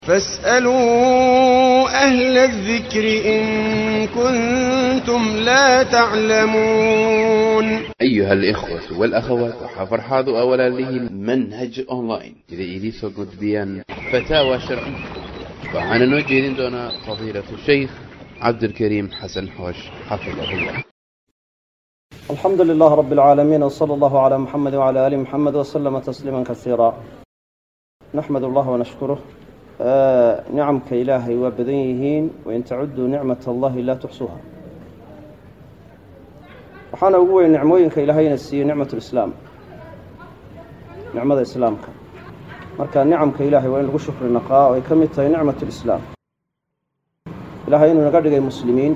فاسألوا أهل الذكر إن كنتم لا تعلمون. أيها الإخوة والأخوات وحفرحاض أولا له منهج أونلاين إذا سوقت بيان فتاوى شرعية وعن نوجه دون فضيلة الشيخ عبد الكريم حسن حوش حفظه الله. الحمد لله رب العالمين، وصلى الله على محمد وعلى آل محمد وسلم تسليما كثيرا. نحمد الله ونشكره. نعمك إلهي وبدنيهين وإن تعدوا نعمة الله لا تحصوها. وحانا أقول نعموينك إلهي نسي نعمة الإسلام، نعمة إسلامك مركا نعمك إلهي وإن لغو شكر النقاء ويكمت نعمة الإسلام إلهي إنه نقدق المسلمين.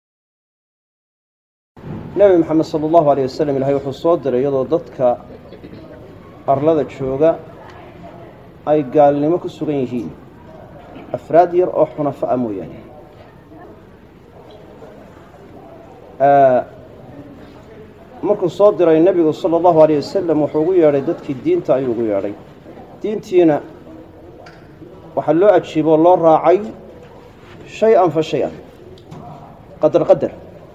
نبي محمد صلى الله عليه وسلم إلهي وحصود رياضة ضدك أرلادة شوغا أي قال لما كسوغينهين أفراد يرأوا حنفاء موياني. markuu soo diray nabigu sallallahu alayhi wasallam wuxuu ugu yeeray dadkii diinta ayuu ugu yeeray. diintiina waxa loo ajiibo loo raacay shay-an fa shay-an, qadar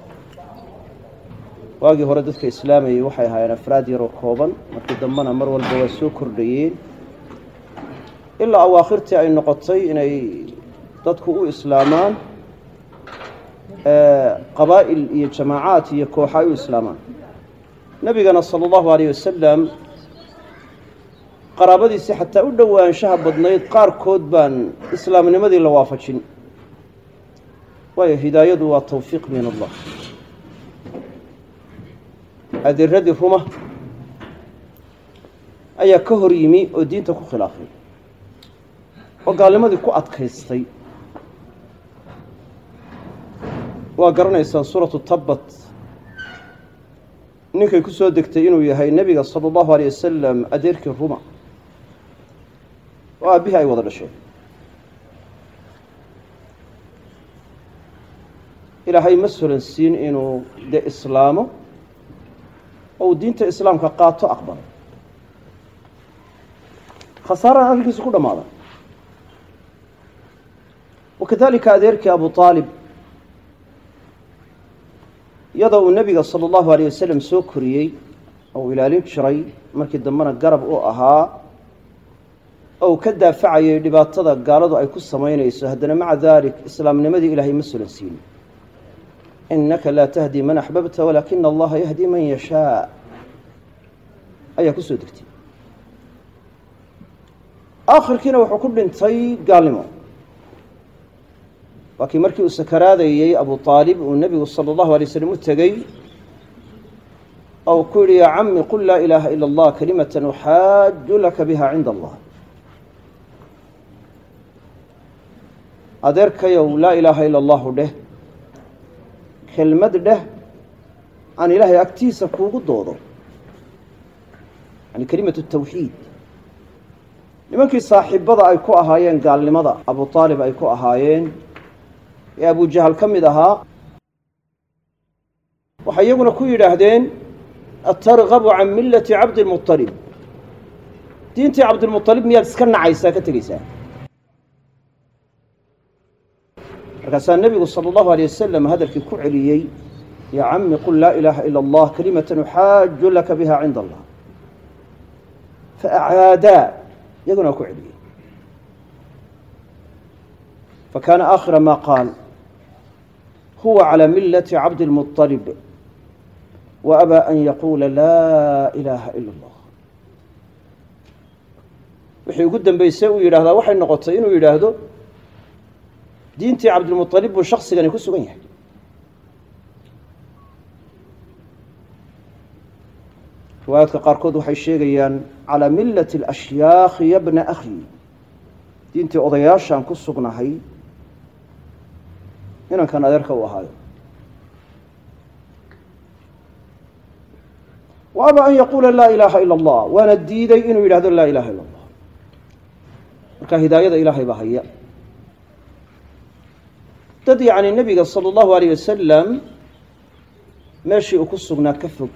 waagii hore dadka islaamayay waxay ahaayeen afraad yar oo kooban, markii dambana mar walba waa soo kordhayeen ilaa awaakhirtii ay noqotay inay dadku u islaamaan qabaa'il iyo jamaacaad iyo kooxa ay u islaamaan. nabigana sallallahu alayhi wasallam qaraabadiisi xataa u dhowaanshaha badnayd qaarkood baan islaamnimadii la waafajin, waayo hidaayadu waa tawfiiq min allah. adeeradii ruma ayaa ka hor yimi oo diinta ku khilaafay oo gaalnimadii ku adkaystay. waa garanaysaan suuratu tabbat ninkay ku soo degtay inuu yahay nebiga sala allahu alayh wasalam adeerkii ruma oo aabbihi ay wada dhasheen. ilaahay ma solansiin inuu dee islaamo oo uu diinta islaamka qaato aqbalo. khasaarana arrinkiisu ku dhammaaday. wakadalika adeerkii abu aalib iyadoo uu nebiga sala allahu alayh wasalam soo koriyey oo uu ilaalin jiray, markii dambena garab u ahaa oo uu ka daafacayay dhibaatada gaaladu ay ku samaynayso, haddana maca daalik islaamnimadii ilaahay ma solansiin. innaka laa tahdii man axbabta walaakina allaha yahdii man yashaa ayaa ku soo degtay. aakhirkiina wuxuu ku dhintay gaalnimo. waa kii markii uu sakaraadayey abu aalib uu nebigu sala allahu alay waslm u tegey oo ku yidhi yaa cammi qul laa ilaaha ila allah kalimatan uxaaju laka biha cinda allah. adeerkayow laa ilaaha ila allahu dheh, kelmad dheh aan ilaahay agtiisa kuugu doodo, yani kelimatu tawxiid. nimankii saaxiibada ay ku ahaayeen gaalnimada abu aalib ay ku ahaayeen ee abu jahal ka mid ahaa waxay iyaguna ku yidhaahdeen atargabu can millati cabdilmuطalib, diintii cabdilmuطalib miyaad iska nacaysaa ka tegeysaa? markaasaa nebigu sala allahu alayh wasalam hadalkii ku celiyey yaa cammi qul laa ilaaha ila allah kalimatan uxaaju laka biha cinda allah. faacaadaa iyaguna ku celiyey. فكان آخر ما قال هو على ملة عبد المطلب وأبى أن يقول لا إله إلا الله. wixii ugu dambeysay uu yidhaahdaa waxay noqotay inuu yidhaahdo diintii cabdilmuطalib buu shaksigani ku sugan yahay. riwaayaadka qaarkood waxay sheegayaan calaa millati اlashyaakhi ya bna akhi, diintii odayaashaan ku sugnahay inankan adeerka u ahaayo. wa aba an yaquula laa ilaaha ila allah, waana diiday inuu yidhahdo laa ilaha ila allah. marka hidaayada ilaahay baa haya. dad yacni nebiga sala allahu alayh wasalam meeshii uu ku sugnaa ka fog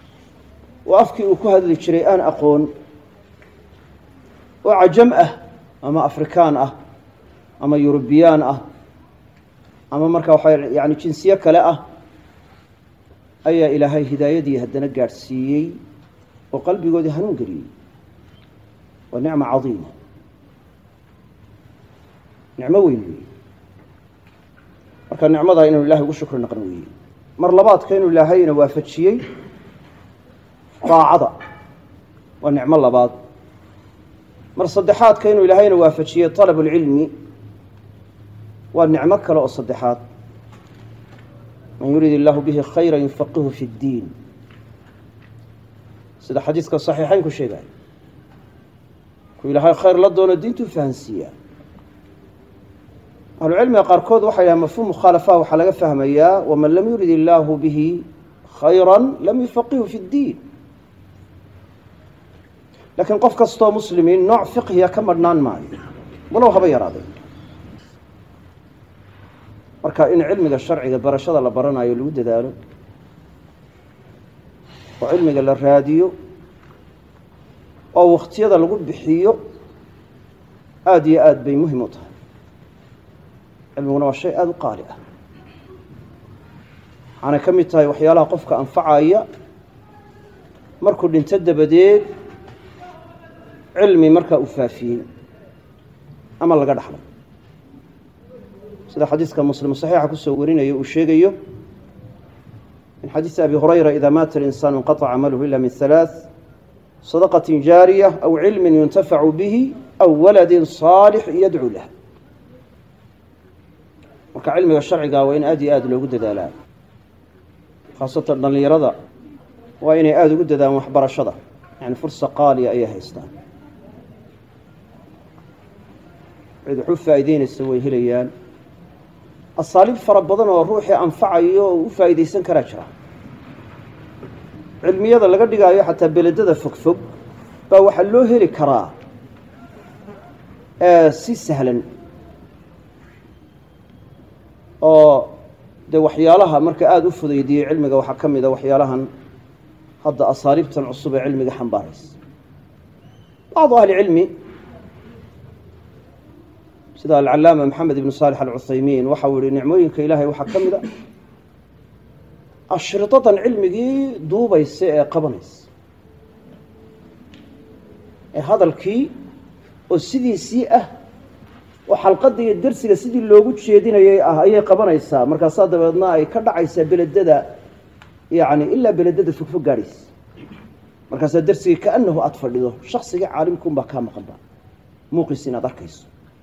oo afkii uu ku hadli jiray aan aqoon oo cajam ah ama afrikaan ah ama yurubiyaan ah ama markaa waxa yani jinsiye kale ah ayaa ilaahay hidaayadii haddana gaadhsiiyey oo qalbigoodii hanuun geliyey waa nicmo cadiima nicmo weyn weeye marka nicmadaa inuu ilahay ugu shukri naqan weeye mar labaadka inuu ilaahayna waafajiyey daacada waa nicmo labaad mar saddexaadka inuu ilaahayna waafajiyey طalab اlcilmi waa nicmo kale oo saddexaad man yurid illahu bihi khayra yufaqihu fi اddiin sida xadiiska صaxiixayn ku sheegaya ku ilaahay khayr la doono diintuu fahansiiyaa ahlucilmiga qaarkood waxay dhahaan mafhuum mukhaalafaha waxaa laga fahmayaa waman lam yurid illaahu bihi khayra lam yufaqihu fi اddiin laakiin qof kastoo muslimiin nooc fiqhiya ka madhnaan maayo walow haba yaraaday marka in cilmiga sharciga barashada la baranayo lagu dadaalo oo cilmiga la raadiyo oo wakhtiyada lagu bixiyo aada iyo aad bay muhim u tahay cilmiguna waa shay aada u qaali ah waxaanay ka mid tahay waxyaalaha qofka anfacaya markuu dhinto dabadeed cilmi markaa uu faafiyey ama laga dhaxlay sida xadiiska muslim saxiixa kusoo warinayo uu sheegayo min xadiisi abi hurayra ida maata alinsaanu inqaطca camaluhu ila min halaaث sadaqaةi jaariya aw cilmi yuntafacu bihi aw waladi صaalix yadcuu lah marka cilmiga sharciga waa in aad iyo aad loogu dadaalaa khaasatan dhallinyarada waa inay aada ugu dadaalaan waxbarashada yani fursa qaaliya ayay haystaan cid wax u faa'iideynaysa way helayaan asaaliib fara badan oo ruuxii anfacayo oo u faa'iidaysan karaa jira cilmiyada laga dhigaayo xataa beledada fogfog baa waxaa loo heli karaa si sahlan oo dee waxyaalaha marka aada u fudaydiyey cilmiga waxaa ka mid a waxyaalahan hadda asaaliibtan cusub ee cilmiga xambaaraysa bacdu ahli cilmi sida alcalaama maxamed ibnu saalix alcuthaymiin waxau yihi nicmooyinka ilaahay waxaa ka mid a ashridadan cilmigii duubaysa ee qabanaysa ee hadalkii oo sidiisii ah oo xalqadda iyo dersiga sidii loogu jeedinayay ah ayay qabanaysaa markaasaa dabeedna ay ka dhacaysaa beledada yani ilaa beledada fogfog gaadhaysa markaasaa dersigii kaanahu aada fadhido shaksiga caalimkuunbaa kaa maqanba muuqiisi inaad arkayso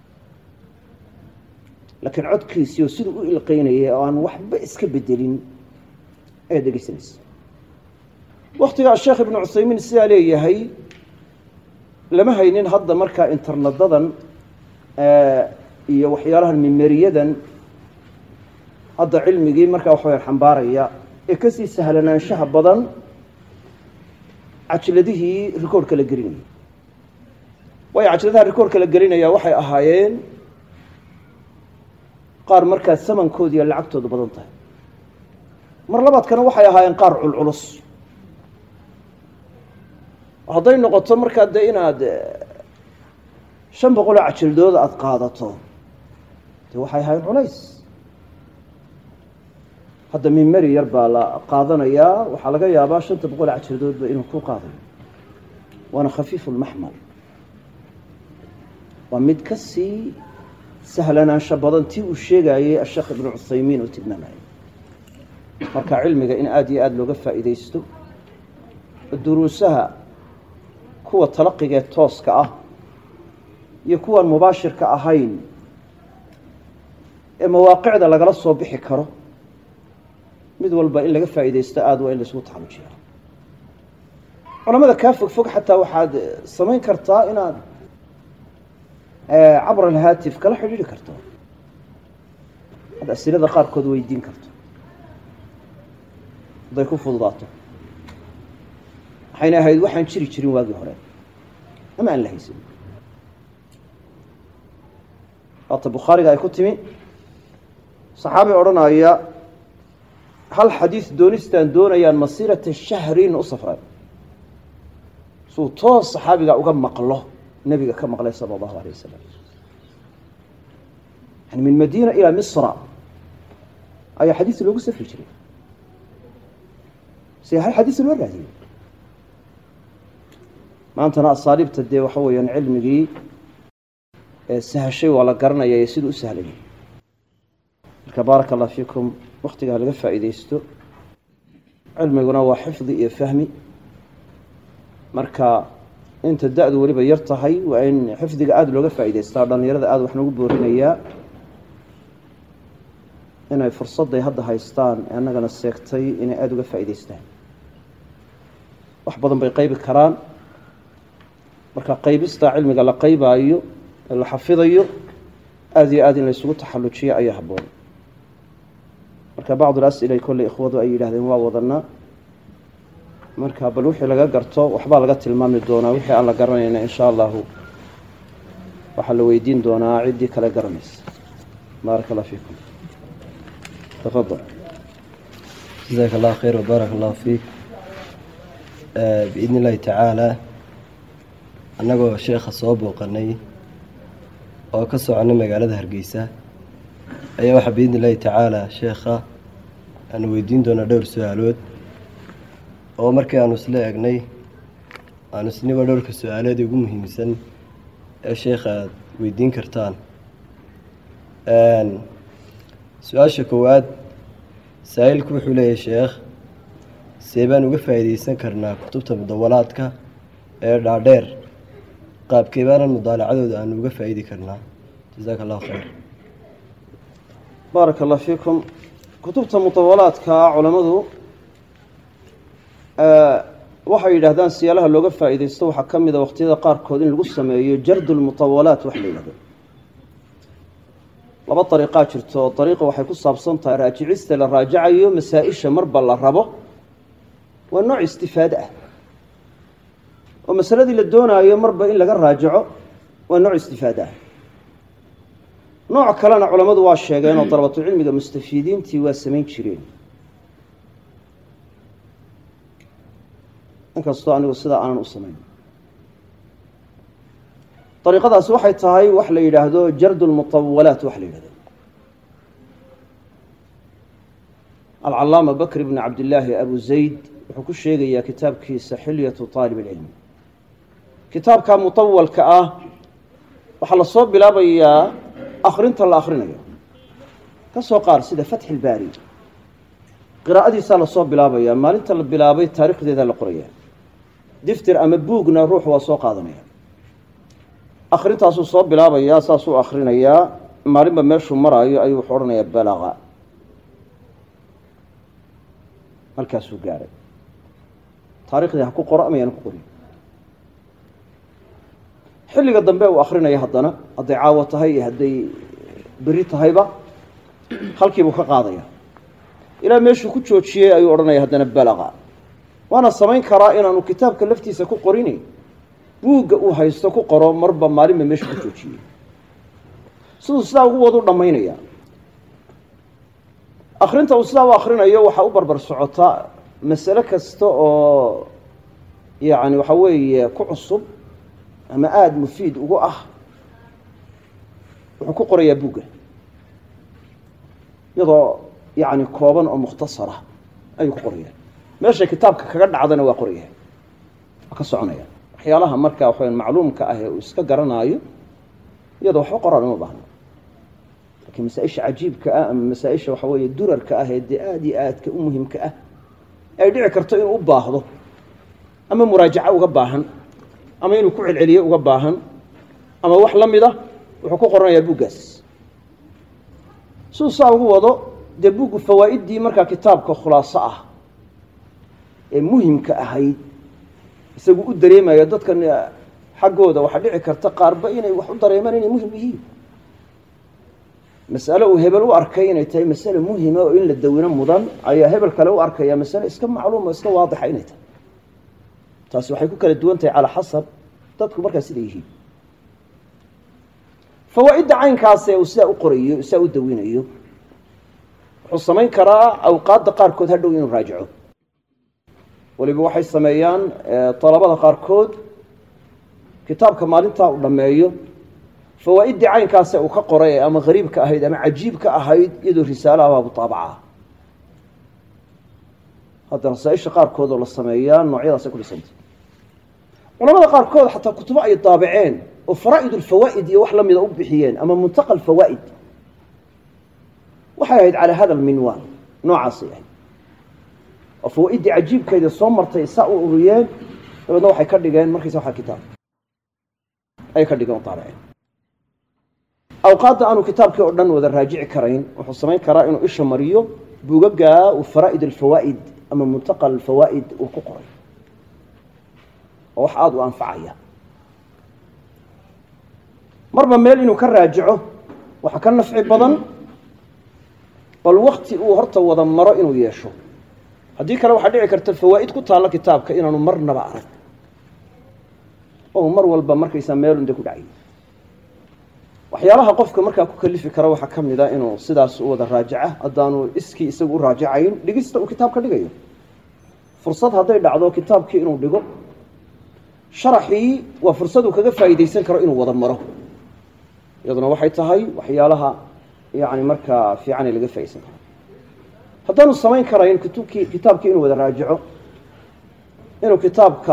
laakiin codkiisii oo siduu u ilqeynayay oo aan waxba iska bedelin ayaad dhegeysanaysa waktigaa sheekh ibnu cuthaymiin sidaa leeyahay lama haynin hadda markaa internadadan iyo waxyaalahan mimeriyadan hadda cilmigii markaa waxawaya xambaaraya ee kasii sahlanaanshaha badan cajladihii rikoorhka la gelinaya waayo cajladaha rikoorhka la gelinaya waxay ahaayeen qaar markaa samankoodi iyo lacagtoodu badan tahay mar labaadkana waxay ahaayeen qaar culculus hadday noqoto markaa dee inaad 500 cajildooda aada qaadato dee waxay ahaayeen culays hadda mimeri yar baa la qaadanayaa waxaa laga yaabaa 500 cajildoodba inuu ku qaadayo waana khafiifu lmaxmal waa mid ka sii sahlanaansho badan tii uu sheegayey asheekh ibnu cuthaymiin uu tilmaamayay marka cilmiga in aada iyo aada looga faa'iidaysto duruusaha kuwa talaqigee tooska ah iyo kuwan mubaashirka ahayn ee mawaaqicda lagala soo bixi karo mid walba in laga faa'iidaysto aada waa in laisugu taxalujiya culamada kaa fogfog xataa waxaad samayn kartaa inaad cabr alhaatif kala xidhiiri karto ad asilada qaarkood weydiin karto hadday ku fududaato waxayna ahayd waxaan jiri jirin waagii hore ama aan la haysan waata bukhaariga ay ku timi saxaabi odhanaya hal xadiis doonistaan doonayaan masiirata shahrin u safray suu toos saxaabiga uga maqlo نبي كما قال صلى الله عليه وسلم يعني من المدينة إلى مصر أي حديث لو قصة في الجري سيها الحديث الورد ما أنت ناس صارب تدي وحوي يعني علمي سهل شيء ولا قرنا يسيد سهل بارك الله فيكم وقتها هذا فائدة يستو علمي هو حفظي يفهمي marka inta da'du waliba yar tahay waa in xifdiga aad looga faa'iideystaa dhalinyarada aad wax nagu boorinayaa inay fursaday hadda haystaan annagana seegtay inay aad uga faa'iideystaan wax badan bay qayb karaan marka qaybista cilmiga la qaybayo la xafidayo aad iyo aad in la isugu taxallujiyo ayaa haboon marka bacdu as'ila kulli ikhwadu ay yiraahdeen waa wadana marka bal wixii laga garto waxba laga tilmaami doonaa wixii aan la garanayna insha Allah waxa la weydiin doonaa cidii kala garanaysa barakallahu fiikum tafadhal jazakallahu khayr wa barakallahu fiik باذن الله تعالى anagoo sheekha soo booqanay oo ka soconay magaalada Hargeysa ayaa waxa باذن الله تعالى sheekha aan weydiin doonaa dhowr su'aalood oo markii aanu isla eegnay aan isniba dhowrka su'aalaad ugu muhiimsan ee sheekha weydiin kartaan su'aasha koowaad saa'ilku wuxuu leeyahay sheekh seebaan uga faa'iideysan karnaa kutubta mudawalaadka ee dhaadheer qaabkee baan mudaalacadooda aan uga faa'iidi karnaa jazakallahu khayr barakallahu fiikum kutubta mudawalaadka culimadu waxay yiraahdaan siyaalaha looga faa'iideysto waxa kamida waqtiyada qaar kood in lagu sameeyo jardul mutawalaat wax leeyahay laba طريقه jirto طريقه waxay ku saabsan tahay raajicista la raajacayo masaa'isha marba la rabo waa nooc istifaada ah oo masaladii la doonayo marba in laga raajaco waa nooc istifaada ah nooc kalena culimadu waa sheegeen oo darbatu cilmiga mustafiidiintii waa sameyn jireen inkastoo anigu sida aanan u sameyn طريقadaas waxay tahay wax la yiraahdo jardul mutawwalat wax la yiraahdo al-allama bakr ibn abdullah abu zayd wuxuu ku sheegaya kitaabkiisa hilyatu talib al-ilm kitaabka mutawwalka ah waxa la soo bilaabayaa akhrinta la akhrinayo ka soo qaar sida fath al-bari qiraa'adiisa la soo bilaabaya maalinta la bilaabay taariikhdeeda la qoraya diftir ama buugna ruux waa soo qaadanaya akhrintaas soo bilaabaya saas uu akhrinaya maalinba meeshu maraayo ayuu xornaya balaqa halkaas uu gaaray taariikhda ku qoramayaan ku qorin xilliga dambe uu akhrinaya haddana haday caawa tahay haday bari tahayba halkiibu ka qaadaya ilaa meeshu ku joojiyay ayuu oranaya haddana balaqa waana samayn karaa inaanu kitaabka laftiisa ku qorinay buugga uu haysto ku qoro marba maalinba meeshu ku joojiyay sidoo sidaa ugu wado dhamaynaya akhrinta uu sidaa u akhrinayo waxa u barbar socota mas'ala kasta oo yaani waxa weeye ku cusub ama aad mufiid ugu ah wuxuu ku qorayaa buugga iyadoo yaani kooban oo mukhtasar ah ayuu ku qorayaa meesha kitaabka kaga dhacdana waa qorayaa ka soconaya waxyaalaha marka waxaan macluumka ah ee iska garanaayo iyadoo wax qoran uma baahna laakiin masaa'isha cajiibka ah ama masaa'isha waxa weeye durarka ah ee aadka u muhiimka ah ay dhici karto inuu u baahdo ama muraajaca uga baahan ama inuu ku celceliyo uga baahan ama wax la mid ah wuxuu ku qoranayaa buuggaas soo saa ugu wado de buuggu fawaa'idii marka kitaabka khulaaso ah ee muhiimka ahayd isagu u dareemayo dadkan xaqooda waxa dhici karta qaarba inay wax u dareemaan inay muhiim yihiin mas'alo uu hebel u arkay inay tahay mas'alo muhiim ah oo in la dawino mudan ayaa hebel kale u arkaya mas'alo iska macluum oo iska waadix ah inay tahay taasi waxay ku kala duwan tahay ala xasab dadku marka sida yihiin fawaa'id caynkaas ee uu sida u qorayo sida u dawinayo wuxuu samayn karaa awqaadda qaarkood hadhow inuu raajico waliba waxay sameeyaan talabada qaarkood kitaabka maalintaa uu dhammeeyo fawaa'iddii caynkaase uu ka qoray ama hariibka ahayd ama cajiibka ahayd iyadoo risaalaha baa mutaabaca hadda rasaaisha qaarkood oo la sameeyaa noocyadaasay ku dhisantay culamada qaarkood xataa kutubo ay daabaceen oo faraa'id ulfawaa'id iyo wax la mida u bixiyeen ama muntaqa alfawaa'id waxay ahayd calaa hada alminwaan noocaasay ahayd oo fawaa'iddii cajiibkeeda soo martay saa u ururiyeen dabeedna waxay ka dhigeen markiisa waxaa kitaab ayay ka dhigeen oo daabaceen awqaadda aanu kitaabkii oo dhan wada raajici karayn wuxuu samayn karaa inuu isha mariyo buugagaa uu faraa'id alfawaa'id ama muntaqa alfawaa'id uu ku qoray oo wax aada u anfacaya marba meel inuu ka raajico waxa ka nafci badan bal wakti uu horta wada maro inuu yeesho haddii kale waxaa dhici karta fawaa'id ku taalla kitaabka inaanu marnaba arag oo mar walba markaysaa meelunde ku dhacay waxyaalaha qofka markaa ku kalifi kara waxaa ka mid a inuu sidaas u wada raajaca haddaanu iskii isagu u raajacayn dhigista uu kitaabka dhigayo fursad hadday dhacdo kitaabkii inuu dhigo sharaxii waa fursaduu kaga faa'iidaysan karo inuu wada maro iyaduna waxay tahay waxyaalaha yani markaa fiican ee laga faa'iidaysan karo haddaanu samayn karayn kitaabkii inuu wada raajico inuu kitaabka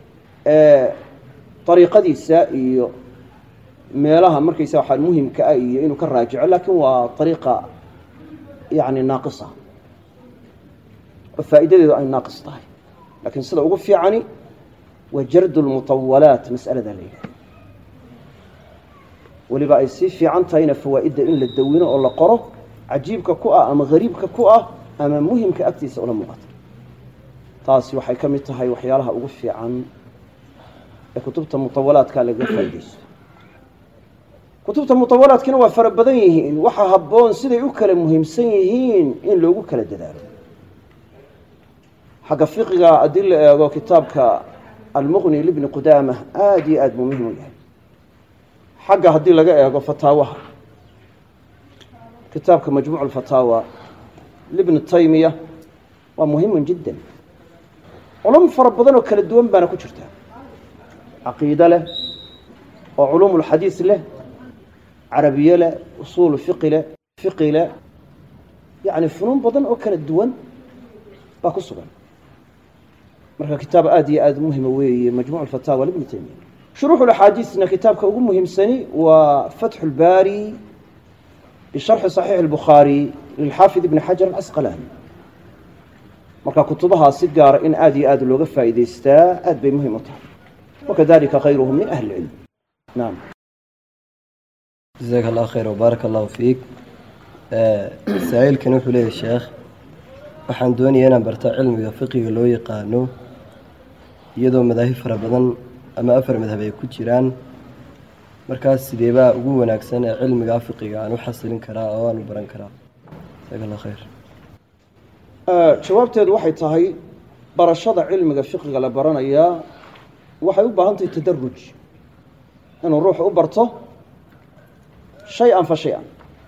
ariiqadiisa iyo meelaha markaysa waxaa muhimka ah iyo inuu ka raajico laakiin waa ariiqa yani naaqisa oo faa'iidadeedu ay naaqis tahay laakiin sida ugu fiicani waa jardu lmutawalaat mas'alada la yidhahdo weliba ay sii fiican tahayna fawaa'idda in la dawino oo la qoro cajiibka ku ah ama hariibka ku ah ama muhimka agtiisa ula muuqata taasi waxay ka mid tahay waxyaalaha ugu fiican ee kutubta mutawalaadka laga faa'iidaysto kutubta mutawalaadkina waa fara badan yihiin waxa habboon siday u kala muhiimsan yihiin in loogu kala dadaalo xagga fiqiga haddii la eego kitaabka almuqni libni qudaama aada iyo aada buu muhim u yahay xagga haddii laga eego fataawaha kitaabka majmuuc alfataawa libni taymiya waa muhimun jiddan culum fara badan oo kala duwan baana ku jirta caqiide leh oo culuum ulxadiis leh carabiye leh usuul fiqi leh yani funuun badan oo kala duwan baa ku sugan marka kitaab aada iyo aada muhima weeye majmuuc alfataawa libni taymiya shuruux اlaxaadiisna kitaabka ugu muhiimsani waa fatxu اlbaari bisharxi صaxiix اlbukhaari lilxaafid ibni xajar alasqalaani marka kutubahaa si gaara in aada iyo aada looga faa'iidaystaa aad bay muhim u tahay wakadalika kayruhum min ahli اlcilm naam jazaaka allah khayr wbaaraka allahu fiik saa-iilkan wuxuu leeyahy sheekh waxaan doonaya inaan barta cilmiga fiqiga loo yaqaano iyadoo madaahib fara badan ama 4 madhab ay ku jiraan markaas sideebaa ugu wanaagsan ee cilmiga fiqiga aan u xasilin karaa oo aan u baran karaa jazaaka allah khayr jawaabteedu waxay tahay barashada cilmiga fiqiga la baranayaa waxay u baahan tahay tadaruj inuu ruuxu u barto shay-an fa shay-an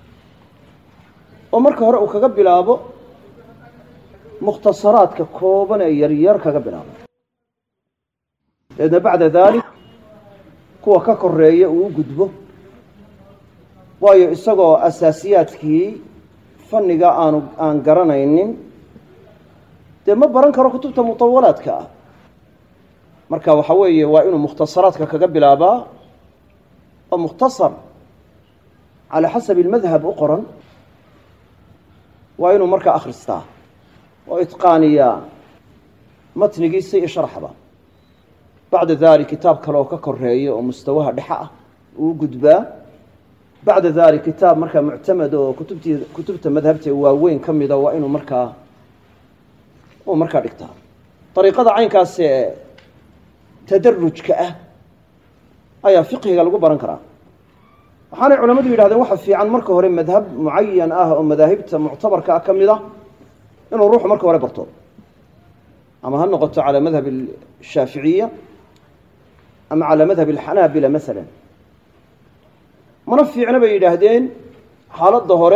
oo marka hore uu kaga bilaabo mukhtasaraadka kooban ee yaryar kaga bilaabo dabeedna bacda daalik kuwa ka koreeya uu u gudbo waayo isagoo asaasiyaadkii fanniga aan garanaynin dee ma baran karo kutubta mutawalaadka ah marka waxa weeye waa inuu mukhtasaraadka kaga bilaabaa oo mukhtasar calaa xasabi almadhab u qoran waa inuu markaa akhristaa oo itqaaniyaa matnigiisa iyo sharxaba bacda dalik kitaab kale oo ka koreeya oo mustawaha dhexe ah uu gudbaa bacda dalik kitaab markaa muctamad oo kutubta madhabta waaweyn ka mida waa inuu markaa dhigtaa ariiqada caynkaas ee tadarujka ah ayaa fiqhiga lagu baran karaa waxaanay culamadu yidhahdeen waxa fiican marka hore madhab mucayan ah oo madaahibta muctabarka ah ka mid a inuu ruuxu marka hore barto ama ha noqoto calaa madhab ashaaficiya ama calaa madhab alxanaabila masalan mana fiicna bay yidhaahdeen xaaladda hore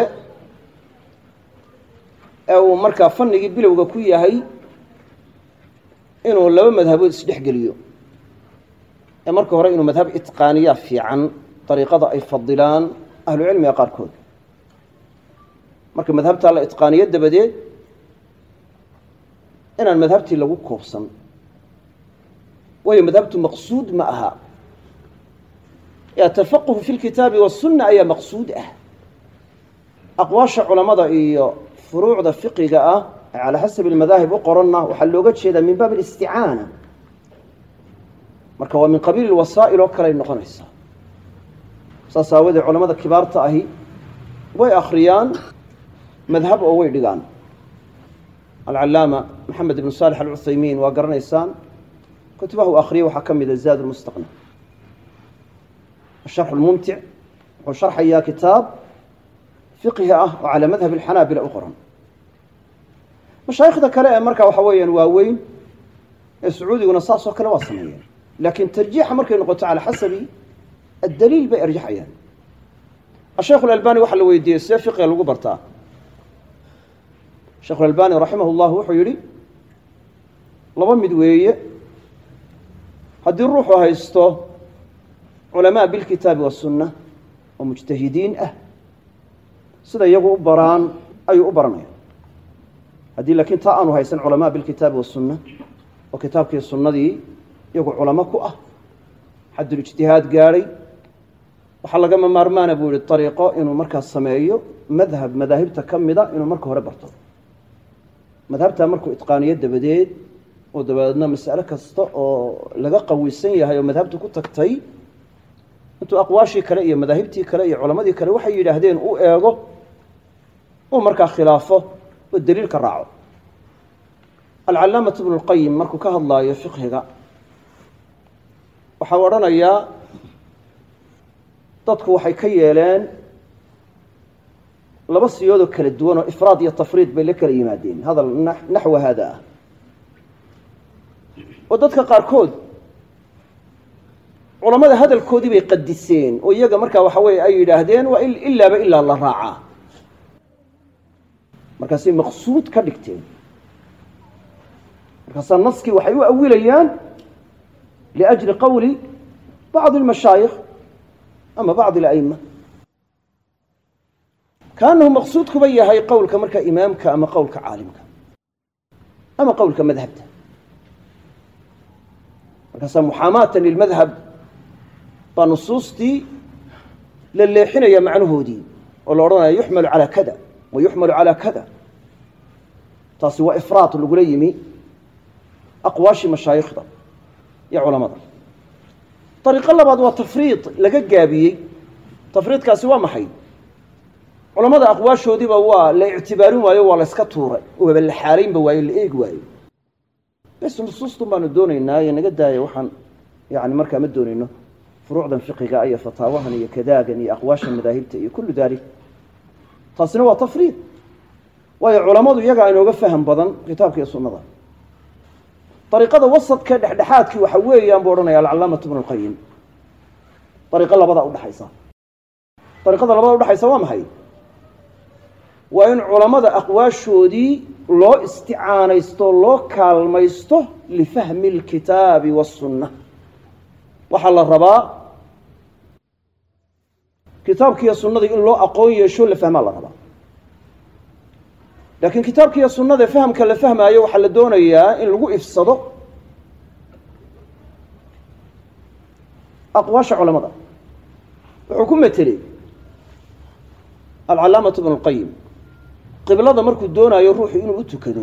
ee uu markaa fanigii bilowga ku yahay inuu 2 madhabood isdhex geliyo marka hore inuu madhab itqaaniya fiican dariiqada ay fadilaan ahlu cilmiga qaarkood marka madhabta la itqaaniyo dabadeed inaan madhabtii lagu koobsan waayo madhabtu maqsuud ma aha tafaquhu fi lkitaabi wasunna ayaa maqsuud ah aqwaasha culamada iyo furuucda fiqiga ah calaa xasabi almadaahib u qoranna waxaa looga jeedaa min baab alisticaana marka waa min qabiili lwasaa'il oo kale ay noqonaysaa saas aawadeed culamada kibaarta ahi way akhriyaan madhab oo way dhigaan alcallaama maxamed ibnu saalix alcuthaymiin waa garanaysaan kutubaha uu akhriyay waxaa ka mida zaad lmustaqna asharx lmumtic wuxuu sharxayaa kitaab fiqhi ah oo calaa madhab alxanaabila u qoran mashaayikhda kale ee markaa waxa weeyaan waaweyn ee sacuudiguna saas oo kale waa sameeyeen laakiin tarjiixa markay noqoto calaa xasabi addaliil bay arjaxayaan asheekh alalbani waxaa la weydiiyey see fiqiga lagu bartaa sheekh alalbani raximah llah wuxuu yidhi laba mid weeye haddii ruuxu haysto culamaa bilkitaabi wasunna oo mujtahidiin ah sida iyagu u baraan ayuu u baranaya haddii laakiin taa aanu haysan culamaa bilkitaabi wasunna oo kitaabkii sunnadii iyagu culamo ku ah xaddulijtihaad gaadhay waxaa lagama maarmaana buu yihi ariiqo inuu markaas sameeyo madhab madaahibta ka mida inuu marka hore barto madhabtaa markuu itqaaniyo dabadeed oo dabadeedna mas'ale kasta oo laga qawisan yahay oo madhabta ku tagtay intuu aqwaashii kale iyo madaahibtii kale iyo culamadii kale waxay yidhaahdeen u eego uu markaa khilaafo oo daliil ka raaco alcalaamatu ibnu lqayim markuu ka hadlaayo fiqhiga waxaa odhanayaa dadku waxay ka yeeleen laba siyoodoo kala duwan oo ifraad iyo tafriid bay la kala yimaadeen hadal naxwa haada ah oo dadka qaarkood culamada hadalkoodii bay qadiseen oo iyaga markaa waxa weeye ay yidhaahdeen waa ilaaba ilaa la raacaa markaasay maqsuud ka dhigteen markaasaa naskii waxay u awilayaan liajli qowli bacdi almashaayikh ama bacdi ala'ima kaanahu maqsuudkuba yahay qowlka markaa imaamka ama qowlka caalimka ama qowlka madhabta markaasaa muxaamaatan lilmadhab baa nusuustii la leexinaya macnahoodii oo la odhanaya yuxmalu calaa kada wa yuxmalu calaa kada taasi waa ifraad lagula yimi aqwaashii mashaayikhda iyo culamada ariiqo labaad waa tafriid laga gaabiyey tafriidkaasi waa maxay culamada aqwaashoodiiba waa la ictibaarin waayo waa la iska tuuray ooba la xaaraynba waayo la eegi waayo bes nusuustun baanu doonaynaa iyo naga daaya waxaan yani markaa ma doonayno furuucdan fiqiga iyo fataawahan iyo kadaagan iyo aqwaasha madaahibta iyo kullu dalik taasina waa tafriid waayo culammadu iyagaa inooga faham badan kitaabka iyo sunnada ariiqada wasadka dhexdhexaadkii waxa weeyaan buu odhanaya alcalaamatu ibnu lqayim ariiqo labada udhaxaysa ariiqada labada udhaxaysa waa maxay waa in culammada aqwaashoodii loo isticaanaysto loo kaalmaysto lifahmi alkitaabi wasunna waxaa la rabaa kitaabkiiyo sunnadii in loo aqoon yeesho la fahmaa la rabaa laakiin kitaabkiiyo sunnada fahamka la fahmaayo waxaa la doonayaa in lagu ifsado aqwaasha culamada wuxuu ku metelay alcalaamatu ibnu lqayim qiblada markuu doonaayo ruuxu inuu u tukado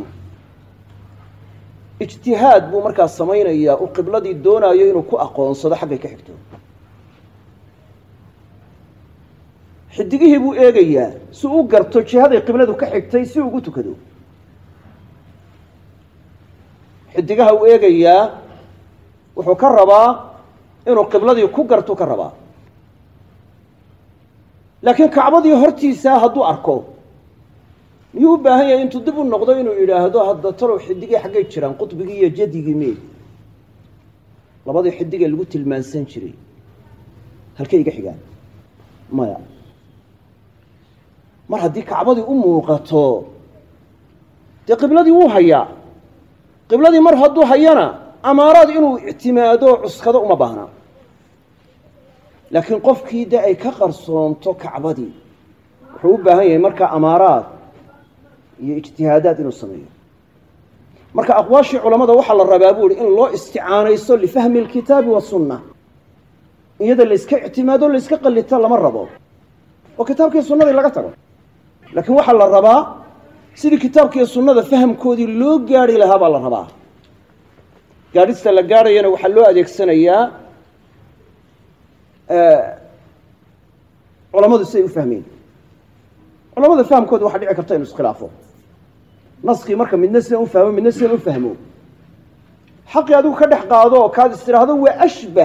ijtihaad buu markaa samaynayaa uu qibladii doonaayo inuu ku aqoonsado xaggay ka xigto xidigihii buu eegayaa si u garto jihaday qibladu ka xigtay si ugu tukado xidigaha uu eegayaa wuxuu ka rabaa inuu qibladii ku gartu ka rabaa laakiin kacbadii hortiisa hadduu arko miyuu u baahan yahay intuu dib u noqdo inuu yidhaahdo hadda talow xidigii xaggay jiraan qutbigii iyo jadigii mee labadii xidigee lagu tilmaansan jiray halkay iga xigaan maya mar haddii kacbadii u muuqato dee qibladii wuu hayaa qibladii mar hadduu hayana amaaraad inuu ictimaado cuskado uma baahna laakiin qofkii de ay ka qarsoonto kacbadii wuxuu u baahan yahay markaa amaaraad iyo ijtihaadaad inuu sameeyo marka aqwaashii culamada waxaa la rabaa buu in loo isticaanaysto lifahmi alkitaabi wasunna iyada la iska ictimaado la iska qallita lama rabo oo kitaabkii sunnadii laga tago laakiin waxaa la rabaa sidii kitaabkii sunnada fahamkoodii loo gaari lahaa baa la rabaa gaadhista la gaadhayana waxaa loo adeegsanayaa culamadu siday u fahmeen culamada fahamkooda waxaa dhici karta inuu iskhilaafo naskii marka midna sidan u fahmo midna sidan u fahmo xaqii adigu ka dhex qaado oo kaad istiraahdo waa ashbah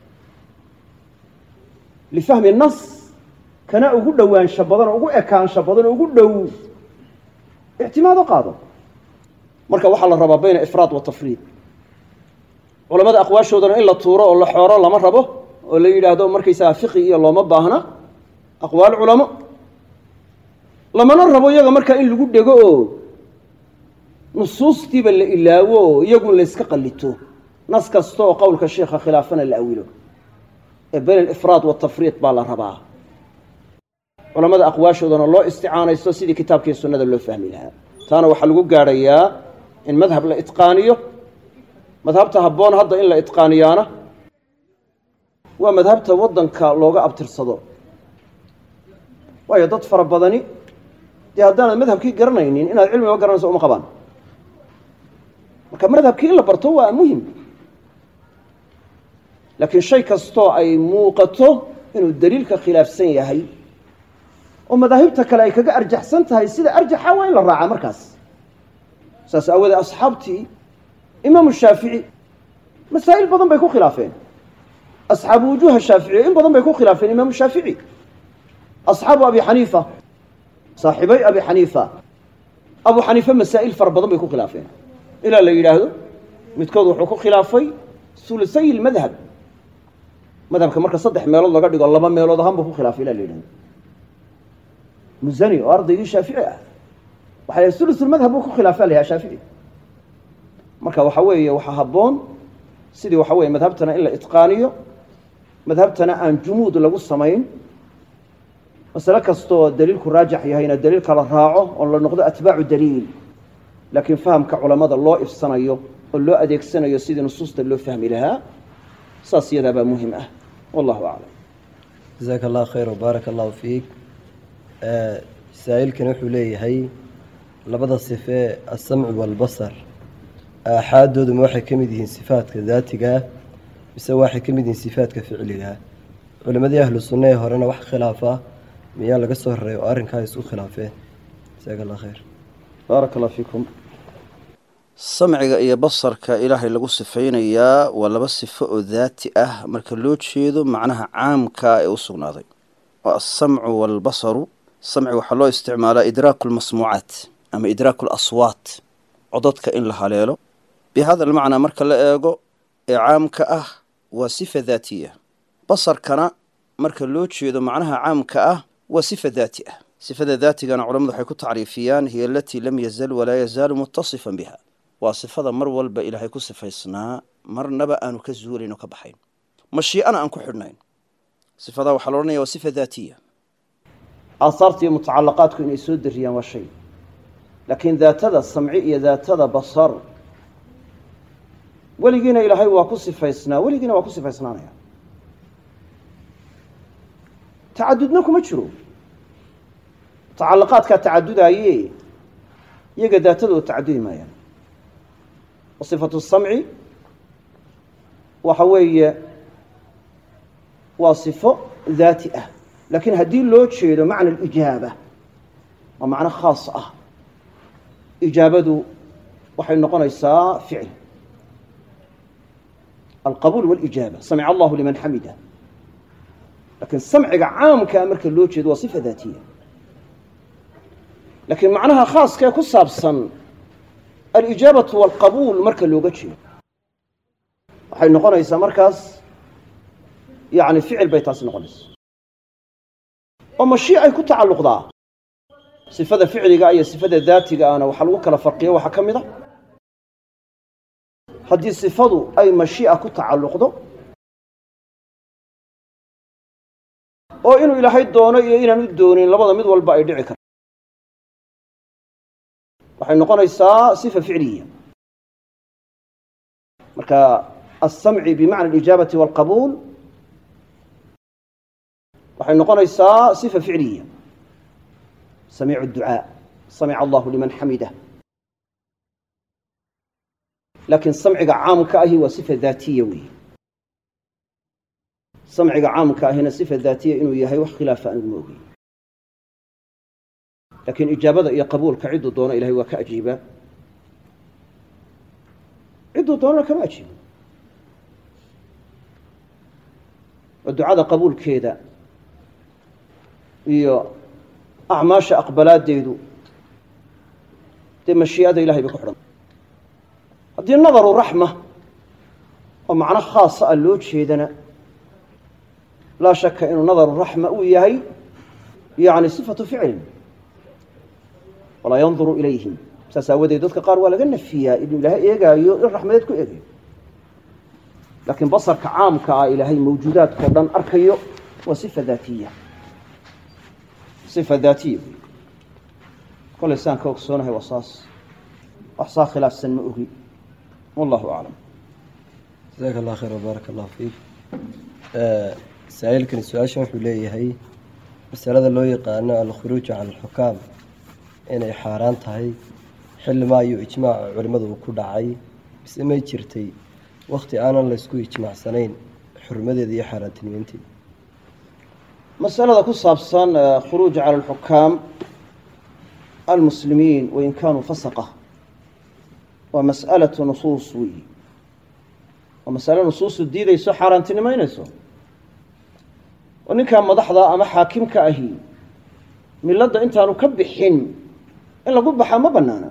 lifahmi nas kana ugu dhowaansho badan oo ugu ekaansho badan oo ugu dhow ictimaado qaado marka waxaa la rabaa bayna ifraad wa tafriid culamada aqwaashoodana in la tuuro oo la xooro lama rabo oo la yidhaahdo markaysaga fiqi iyo looma baahna aqwaal culamo lamana rabo iyaga markaa in lagu dhego oo nusuustiiba la ilaawo oo iyagun la iska qallito nas kasta oo qowlka sheekha khilaafana la awilo ee bayna alifraad waltafriid baa la rabaa culamada aqwaashoodana loo isticaanaysto sidii kitaabkii sunnada loo fahmi lahaa taana waxaa lagu gaadhayaa in madhab la itqaaniyo madhabta habboon hadda in la itqaaniyaana waa madhabta waddanka looga abtirsado waayo dad fara badani dee haddaanad madhabkii garanaynin inaad cilmiga garanayso uma qabaan marka madhabkii in la barto waa muhim laakiin shay kastoo ay muuqato inuu daliilka khilaafsan yahay oo madaahibta kale ay kaga arjaxsan tahay sida arjaxa waa in la raacaa markaas saas aawadee asxaabtii imaamu shaafici masaa'il badan bay ku khilaafeen asxaabu wujuuha shaaficiya in badan bay ku khilaafeen imaamu shaafici asxaabu abi xaniifa saaxibay abi xaniifa abu xaniifa masaa'il fara badan bay ku khilaafeen ilaa la yidhaahdo midkood wuxuu ku khilaafay sulusay lmadhab madhabka marka 3 meelood laga dhigo 2 meelood ahaan buu ku khilaafay ilaa la yidhahdo muzani oo ardaygii shaafici ah waxay sulusul madhab ku khilaafay lahaa shaafici marka waxa weeye waxa habboon sidii waxa weeye madhabtana in la itqaaniyo madhabtana aan jumuud lagu samayn masala kastoo daliilku raajix yahayna daliilka la raaco oo la noqdo atbaacu daliil laakiin fahamka culamada loo ifsanayo oo loo adeegsanayo sidii nusuusta loo fahmi lahaa saas iyadaabaa muhim ah wallahu aclam jazaaka allah khayr wbaaraka allahu fiik saa'ilkan wuxuu leeyahay labada sifee alsamcu waalbasar aaxaadooduma waxay ka mid yihiin sifaadka daatigaa mise waxay ka mid yihiin sifaadka ficligaa culimadii ahlu sunna ee horena wax khilaafa miyaa laga soo raray oo arrinkaa isu khilaafeen jazaaka allah khayr baaraka allah fiikum samciga iyo basarka ilaahay lagu sifaynayaa waa laba sifo oo daati ah marka loo jeedo macnaha caamka ee u sugnaaday waa alsamcu waalbasaru samci waxaa loo isticmaalaa idraaku lmasmuucaat ama idraaku laswaat codadka in la haleelo bihada almacnaa marka la eego ee caamka ah waa sifa daatiya basarkana marka loo jeedo macnaha caamka ah waa sifa daati ah sifada daatigana culamadu waxay ku tacriifiyaan hiya alatii lam yazal walaa yazaalu mutasifan biha waa sifada mar walba ilaahay ku sifaysnaa marnaba aanu ka zuulayn oo ka baxayn mashii'ana aan ku xidhnayn sifadaa waxaa la odhanaya waa sifa daatiya aahaarta iyo mutacalaqaadku inay soo dariyaan waa shay laakiin daatada samci iyo daatada basar weligiina ilaahay waa ku sifaysnaa weligiina waa ku sifaysnaanaya tacadudna kuma jiro mutacalaqaadkaa tacadudaaye iyaga daatadooda tacadudi maayaan wasifatu samci waxa weeye waa sifo daati ah laakiin haddii loo jeedo macna alijaaba waa macno khaas ah ijaabadu waxay noqonaysaa ficil alqabuul waalijaaba samica allahu liman xamida laakiin samciga caamkaa marka loo jeedo waa sifa daatiya laakiin macnaha khaaska ee ku saabsan alijaabatu waalqabuul marka looga jeedo waxay noqonaysaa markaas yani ficil bay taasi noqonaysa oo mashiicay ku tacalluqdaa sifada ficliga iyo sifada daatiga ana waxaa lagu kala farqiyo waxaa ka mid a haddii sifadu ay mashii'a ku tacalluqdo oo inuu ilaahay doono iyo inaan u doonin labada mid walba ay dhici karto waxay noqonaysaa sifa ficliya marka الsamci bimacna اlijaabati wاlqabuul waxay noqonaysaa sifa ficliya samiicu الducaa samica allahu liman xamidah laakiin samciga caamka ahi waa sifa daatiya weeye samciga caamka ahina sifa daatiya inuu yahay wax khilaafa anigu ma ogey laakiin ijaabada iyo qabuulka cidduu doono ilahay waa ka ajiibaa cidduu doonana kama ajiibo oo ducada qabuulkeeda iyo acmaasha aqbalaadeedu dee mashii'ada ilahay bay ku xidhan haddii nadaru raxma oo macno khaasa ah loo jeedana laa shaka inuu nadaru raxma uu yahay yani sifatu ficlin walaa yanduru ilayhim saas aawadeed dadka qaar waa laga nafiyaa inuu ilaahay eegaayo in raxmadeed ku eegayo laakiin basarka caamka ah ilaahay mawjuudaadkao dhan arkayo waa sifa daatiya sifa daatiya kolay saan ka ogsoonahay waa saas wax saa khilaafsan ma ogi wallahu aclam jazaaka allah khayr wbaaraka allahu fiik saa-iilkani su-aashan wuxuu leeyahay masalada loo yaqaano alkhuruuju cala alxukaam inay xaaraan tahay xillimaa iyo ijmaaca culimmadu uu ku dhacay mise may jirtay wakti aanan laysku ijmaacsanayn xurmadeeda iyo xaaraantinimeynteeda masalada ku saabsan khuruuj cala alxukaam almuslimiin wain kaanuu fasaqa waa mas'alatu nusuus weyi waa masale nusuusu diidayso xaaraantinimeynayso oo ninkaa madaxda ama xaakimka ahi milladda intaanu ka bixin in lagu baxaa ma bannaana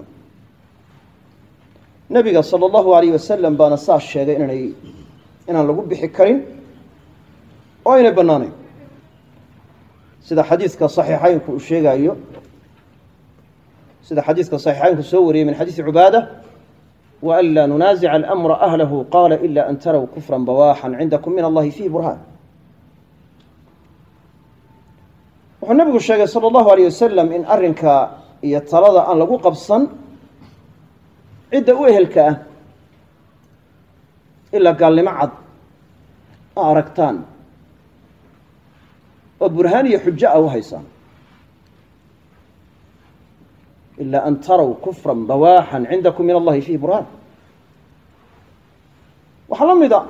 nebiga sala allahu alayh wasalam baana saas sheegay inaan lagu bixi karin oo aynay bannaanayn sida xadiidka saxiixaynku uu sheegaayo sida xadiidka saxiixaynku soo wariyey min xadiisi cubaada waan laa nunaasica alamra ahlahu qaala ila an taraw kufran bawaaxan cindakum min allahi fiihi burhaan wuxuu nabigu sheegay sala allahu alayh wasalam in arrinka iyo talada aan lagu qabsan cidda u ehelka ah ilaa gaalnimo cad a aragtaan oo burhaan iyo xujo ah u haysaan ilaa an taraw kufran bawaaxan cindakum min allahi fiihi burhaan waxaa la mida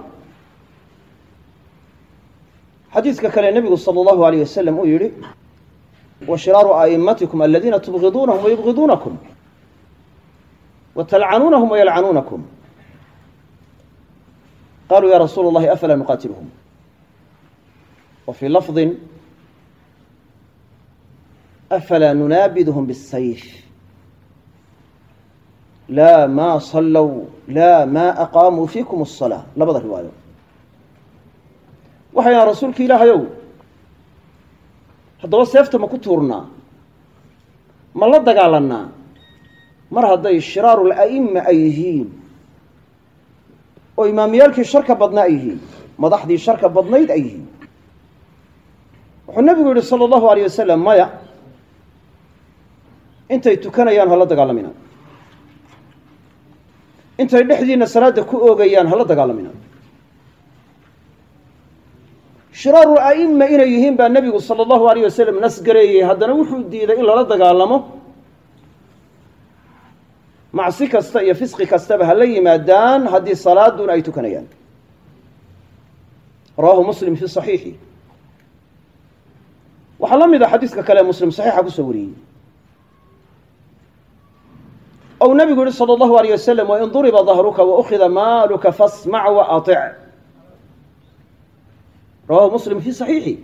xadiidka kale nebigu sala allahu alayh wasalam uu yihi washiraaru a'immatikum aladiina tubgiduunahum wayubgiduunakum watalcanuunahum wayalcanuunakum qaluu ya rasuula اllahi afalaa nuqaatiluhum wa fii lafdi afalaa nunaabidhum bالsayf laa maa sallow laa maa aqaamuu fiikum الصalaa labada riwaayo waxay ahaan rasuulka ilaahayow haddaba seefta ma ku tuurnaa ma la dagaalanaa mar hadday shiraaru la'ima ay yihiin oo imaamiyaalkii sharka badnaa ay yihiin madaxdii sharka badnayd ay yihiin wuxuu nebigu yihi sala allahu alayh wasalam maya intay tukanayaan hala dagaalamina intay dhexdiina salaadda ku oogayaan hala dagaalamina shiraaru a'ima inay yihiin baa nebigu sala allahu alayh wasalam nasgareeyey haddana wuxuu diiday in lala dagaalamo macsi kasta iyo fisqi kastaba hala yimaadaan haddii salaaduna ay tukanayaan rawaahu muslim fii saxiixi waxaa la mid a xadiiska kale muslim saxiixa kusoo wariyey ou nebigu yihi sala allahu alayh wasalam wain duriba dahruka waukida maaluka fasmac waatic rawahu muslim fii saxiixi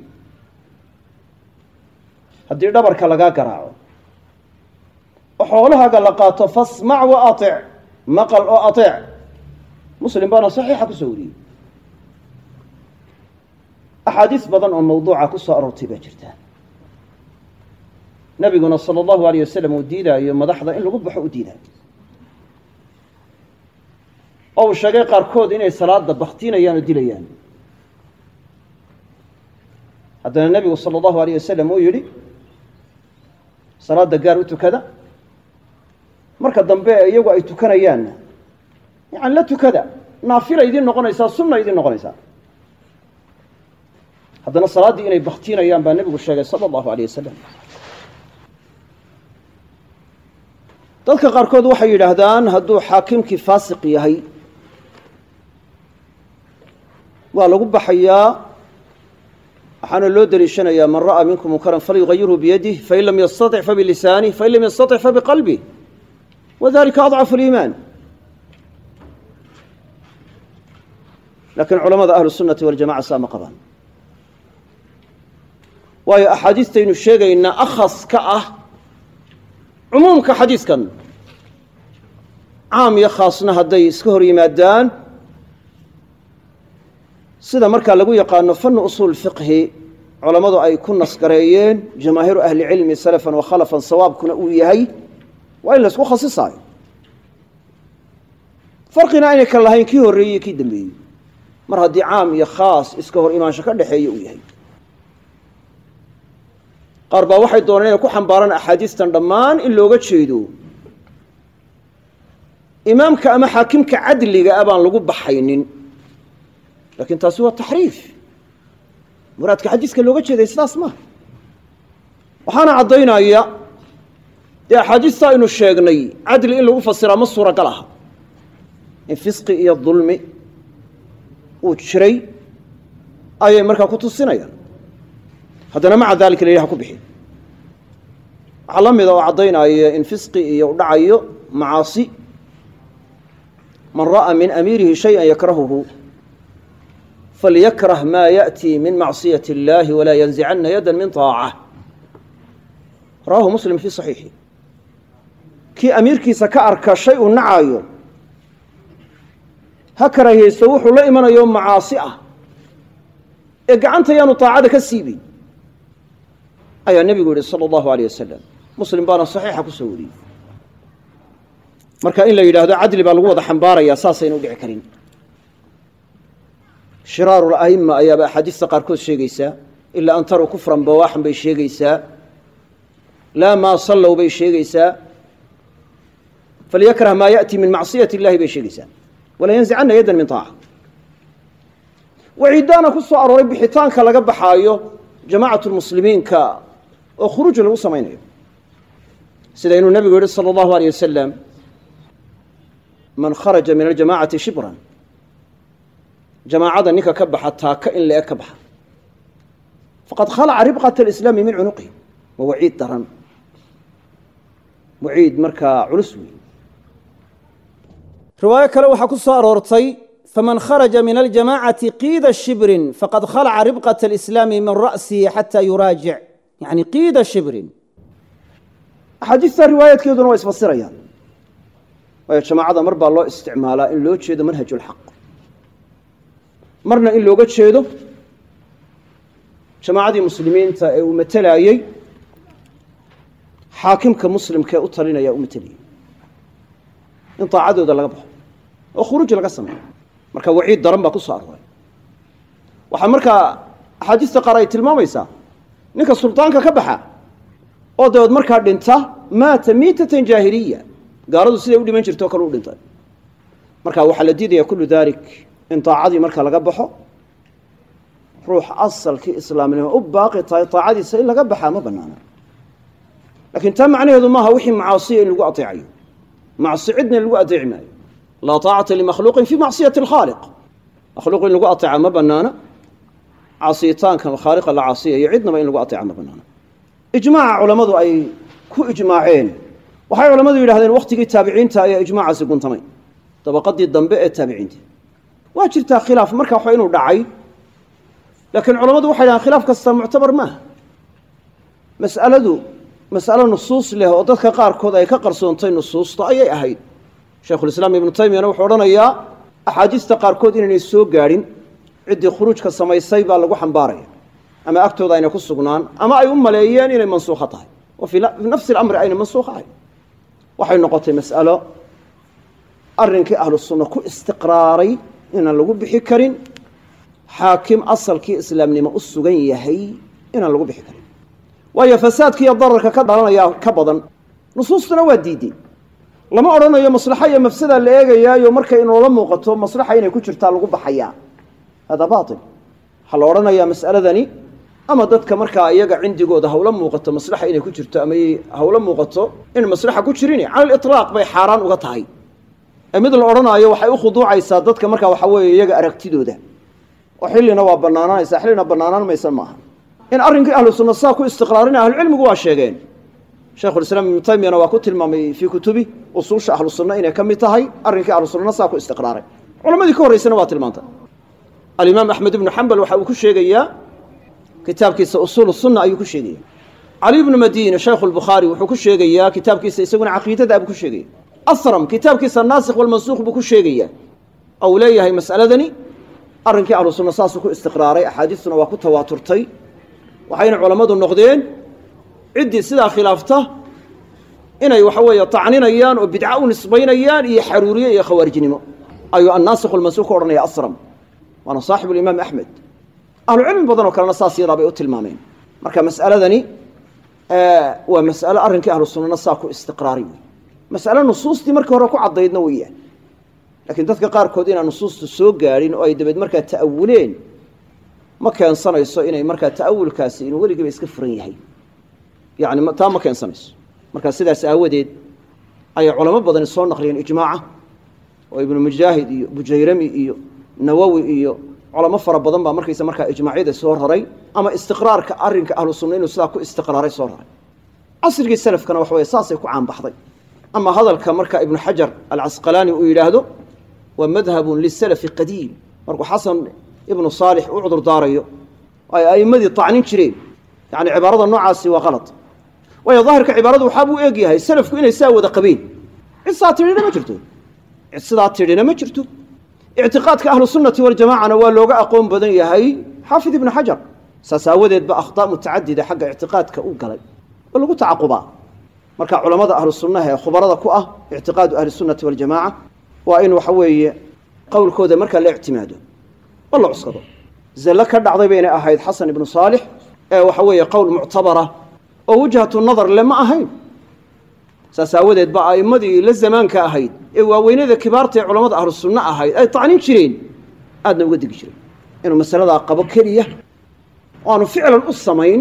haddii dhabarka lagaa garaaco oo xoolahaaga la qaato fasmac wa atic maqal oo atic muslim baana saxiixa kusoo wariyey axaadiis badan oo mawduuca ku soo aroortay baa jirta nebiguna sala allahu alayh wasalam uu diidaayo madaxda in lagu baxo u diidaayo oo uu sheegay qaarkood inay salaada baktinayaan oo dilayaan haddana nebigu sala allahu alayh wasalam uu yidhi salaadda gaar u tukada marka dambe iyagu ay tukanayaanna yani la tukada naafila idiin noqonaysaa sunna idiin noqonaysaa haddana salaaddii inay baktiinayaan baa nebigu sheegay sala allahu alayh wasalam dadka qaarkood waxay yidhaahdaan hadduu xaakimkii faasiq yahay waa lagu baxayaa waxaana loo daliishanayaa man ra'aa minkum munkaran falyugayirhu biyadih fain lam yastaطic fabilisanih fain lam yastaطic fabiqalbih wadalika adcafu اliimaan laakiin culamada ahlu الsunati waljamaca saa ma qabaan waayo axaadiistaynu sheegaynaa akhas ka ah cumuumka xadiiskan caam iyo khaasna hadday iska hor yimaadaan sida markaa lagu yaqaano fannu usuul fiqhi culammadu ay ku nasgareeyeen jamaahiiru ahli cilmi salafan wa khalafan sawaabkuna uu yahay waa in laysku khasisaayo farqina aynay kala lahayn kii horreeyey iyo kii dambeeyey mar haddii caam iyo khaas iska hor imaansho ka dhexeeya uu yahay qaar baa waxay dooneen inay ku xambaaraan axaadiistan dhammaan in looga jeedo imaamka ama xaakimka cadliga ah baan lagu baxaynin laakiin taasi waa taxriif muraadka xadiiska looga jeeday sidaas maaha waxaana caddaynaya dee axaadiista aynu sheegnay cadli in lagu fasiraa ma suuragal aha in fisqi iyo dulmi uu jiray ayay markaa ku tusinayaan haddana maca dalika la yidhaha ku bixi waxaa la mida oo caddaynaya in fisqi iyo u dhacayo macaasi man ra'aa min amiirihi shayئa yakrahuhu falyakrah ma yaأtii min macصiyaة اllahi walaa yanzicana yada min طaacة rawahu muslim fii صaxiixi kii amiirkiisa ka arka shay uu nacayo ha karahiyeysto wuxuu la imanayo macaasi ah ee gacanta yaanu طaacada ka siibin ayaa nebigu yihi salى اllahu alيyه wasalam muslim baana صaxiixa ku soo wariyey marka in la yidhaahdo cadli baa lagu wada xambaarayaa saasayna u dhici karin shiraaru la'ima ayaaba axaadiista qaarkood sheegaysaa ilaa an taruu kufran bawaaxan bay sheegaysaa laa maa sallow bay sheegaysaa falyakrah maa yaأtii min macsiyati اllahi bay sheegaysaa walaa yanzicana yaddan min طaaca waciidaana ku soo arooray bixitaanka laga baxaayo jamacat lmuslimiinka oo khuruuj lagu samaynayo sida inuu nebigu yihi salى اllahu alيyه wasalam man kharaja min aljamacati shibran jamaacada ninka ka baxa taaka in la-eg ka baxa faqad khalaca ribqat alislaami min cunuqihi waa waciid daran waciid markaa culus wey riwaayo kale waxaa ku soo aroortay faman kharaja min aljamacati qiida shibrin faqad khalaca ribqat alislaami min ra'sihi xataa yuraajic yani qiida shibrin axaadiista riwaayaadkeeduna waa isfasirayaan waayo jamaacada mar baa loo isticmaalaa in loo jeedo manhaj ulxaq marna in looga jeedo jamaacadii muslimiinta ee uu matelayey xaakimka muslimka ee u talinaya u matelayey in daacadooda laga baxo oo khuruuj laga sameeyo marka waciid daran baa ku soo arooray waxaa markaa axaadiista qaar ay tilmaamaysaa ninka suldaanka ka baxa oo dabeed markaa dhinta maata miitatan jaahiliya gaaladu siday u dhiman jirto o kale u dhintay marka waxaa la diidaya kullu dalik in daacadii marka laga baxo ruux asalkii islaamnimo u baaqi tahay daacadiisa in laga baxaa ma banaana laakiin taa macnaheedu maaha wixii macaasiya in lagu ateecayo macsi cidna in lagu ateeci maayo laa taacata limakhluuqin fii macsiyati alkhaaliq makhluuq in lagu ateeca ma banaana caasiyitaankan khaaliqa la caasiyayo cidnaba in lagu ateeca ma banaana ijmaaca culammadu ay ku ijmaaceen waxay culammadu yidhahdeen wakhtigii taabiciinta ayaa ijmaacaasi guntamay dabaqadii dambe ee taabiciinta waa jirtaa khilaaf marka waxa inuu dhacay laakiin culammadu waxay dhahaan khilaaf kasta muctabar maaha mas'alo nusuus leh oo dadka qaarkood ay ka qarsoontay nusuusta ayay ahayd shaykhulislaam ibnu taymiyana wuxuu odhanayaa axaadiista qaarkood inaynay soo gaadhin ciddii khuruujka samaysay baa lagu xambaaraya ama agtooda ayna ku sugnaan ama ay u maleeyeen inay mansuukho tahay oo fii nafsi alamri ayna mansuukho ahayn waxay noqotay mas'alo arrinkii ahlu sunna ku istiqraaray inaan lagu bixi karin xaakim asalkii islaamnimo u sugan yahay inaan lagu bixi karin waayo fasaadka iyo dararka ka dhalanaya ka badan nusuustuna waa diiday lama odhanayo maslaxa iyo mafsada la eegayaayo markay inoola muuqato maslaxa inay ku jirtaa lagu baxayaa hada baatil waxaa la odhanayaa mas'aladani ama dadka markaa iyaga cindigooda hawla muuqato maslaxa inay ku jirto ama hawla muuqato in maslaxa ku jirin cala aliطlaaq bay xaaraan uga tahay ee mid la odhanaayo waxay u khuduucaysaa dadka markaa waxa weeye iyaga aragtidooda oo xillina waa bannaanaanaysaa xillina bannaanaan maysan maaha in arrinkii ahlu sunna saa ku istiqraarina ahlucilmigu waa sheegeen shaykhulislaam ibnu taymiyana waa ku tilmaamay fii kutubi usuusha ahlu sunna inay ka mid tahay arrinkii ahlu sunnana saa ku istiqraaray culammadii ka horraysana waa tilmaantay alimaam axmed ibnu xambal waxa uu ku sheegayaa kitaabkiisa usuul sunna ayuu ku sheegaya cali ibnu madiine shaykhu lbukhaari wuxuu ku sheegayaa kitaabkiisa isaguna caqiidada buu ku sheegaya asram kitaabkiisa naasikh walmansuuq buu ku sheegayaa ou leeyahay mas'aladani arrinkii ahlu sunna saasuu ku istiqraaray axaadiistuna waa ku tawaaturtay waxayna culammadu noqdeen ciddii sidaa khilaafta inay waxa weeye tacninayaan oo bidca u nisbaynayaan iyo xaruuriye iyo khawaarijnimo ayuu annaasikh walmansuuq ka odhanaya asram waana saaxibu limaam axmed ahlucilmi badan oo kalena saas yadaa bay u tilmaameen marka mas'aladani waa mas'alo arrinkii ahlu sunnana saa ku istiqraari wey mas'alo nusuustii markii hore ku caddaydna weeyaan laakiin dadka qaarkood inaan nusuustu soo gaadhin oo ay dabeed markaa ta'awuleen ma keensanayso inay markaa ta'awulkaasi inuu weligiiba iska furan yahay yacni taa ma keensanayso marka sidaas aawadeed ayay culamo badani soo naqliyeen ijmaaca oo ibnu mujaahid iyo bujayrami iyo nawowi iyo culamo fara badan baa markaysa markaa ijmaacyada soo raray ama istiqraarka arrinka ahlu sunna inuu sidaa ku istiqraaray soo raray casrigii salafkana waxa weye saasay ku caanbaxday ama hadalka marka ibnu xajar alcasqalaani uu yidhaahdo waa madhabun lisalafi qadiim markuu xasan ibnu saalix u cudur daarayo ay a'immadii tacnin jireen yacni cibaarada noocaasi waa qalad waayo daahirka cibaaradu waxaa buu eeg yahay salafku inay saa wada qabeen cid saa tidhina ma jirto cid sidaa tidhina ma jirto ictiqaadka ahlu sunnati waljamacana waa looga aqoon badan yahay xaafid ibnu xajar saas aawadeed ba akhtaa mutacadida xagga ictiqaadka u galay oo lagu tacaqubaa marka culamada ahlu sunnaha ee khubarada ku ah ictiqaadu ahli sunnati waljamaca waa in waxa weeye qowlkooda markaa la ictimaado oo la cuskado zallo ka dhacday baynay ahayd xasan ibnu saalix ee waxa weeye qowl muctabara oo wajhatu nadar le ma ahayn saas aawadeed ba a'immadii la zamaanka ahayd ee waaweynada kibaarta ee culamada ahlu sunna ahayd ay tacnin jireen aadna uga digi jireen inuu masaladaa qabo keliya oo aanu ficlan u samayn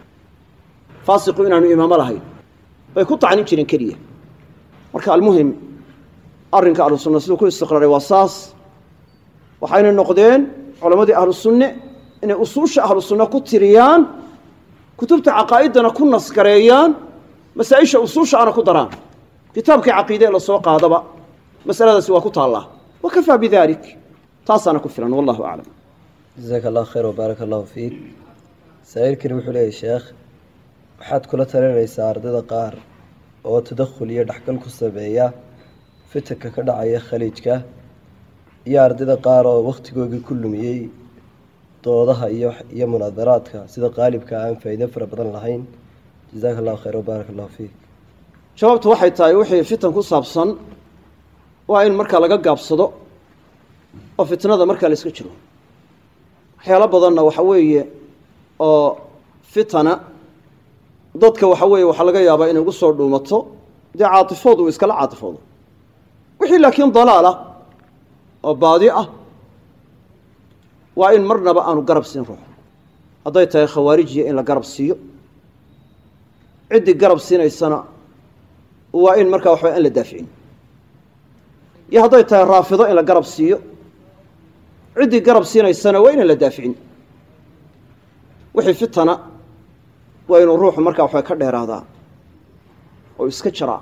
faasiqu inaanu imaamo lahayn bay ku tacnin jireen keliya marka almuhim arrinka ahlu sunna siduu ku istiqraaray waa saas waxayna noqdeen culammadii ahlu sunne inay usuusha ahlu sunna ku tiriyaan kutubta caqaa'idana ku nasgareeyaan masaa-isha usuusha ana ku daraan kitaabkii caqiide ee lasoo qaadaba masaladaasi waa ku taallaa wakafaa bidalik taasaana ku filan wallahu aclam jazaaka allah khayr wabaaraka allahu fiik saa'ilkani wuxuu leeyahy sheekh waxaad kula talinaysaa ardayda qaar oo tadakhul iyo dhexgal ku sameeya fitanka ka dhacaya khaliijka iyo ardayda qaar oo wakhtigoogii ku lumiyey doodaha iyo munaadaraadka sida qaalibka aan faa'iido fara badan lahayn jazaaka allahu khayr wabaaraka allahu fiik jawaabtu waxay tahay wixii fitan ku saabsan waa in markaa laga gaabsado oo fitnada markaa la iska jiro waxyaalo badanna waxa weeye oo fitana dadka waxa weeye waxaa laga yaabaa inay ugu soo dhuumato dee caatifoodu uu iskala caatifoodo wixii laakiin dalaalah oo baadi ah waa in marnaba aanu garab siin ruux hadday tahay khawaarijiya in la garab siiyo ciddii garab siinaysana waa in markaa waxba aan la daaficin iyo hadday tahay raafido in la garab siiyo ciddii garab siinaysana waa inaan la daaficin wixii fitana waa inuu ruuxu markaa waxba ka dheeraadaa oo iska jaraa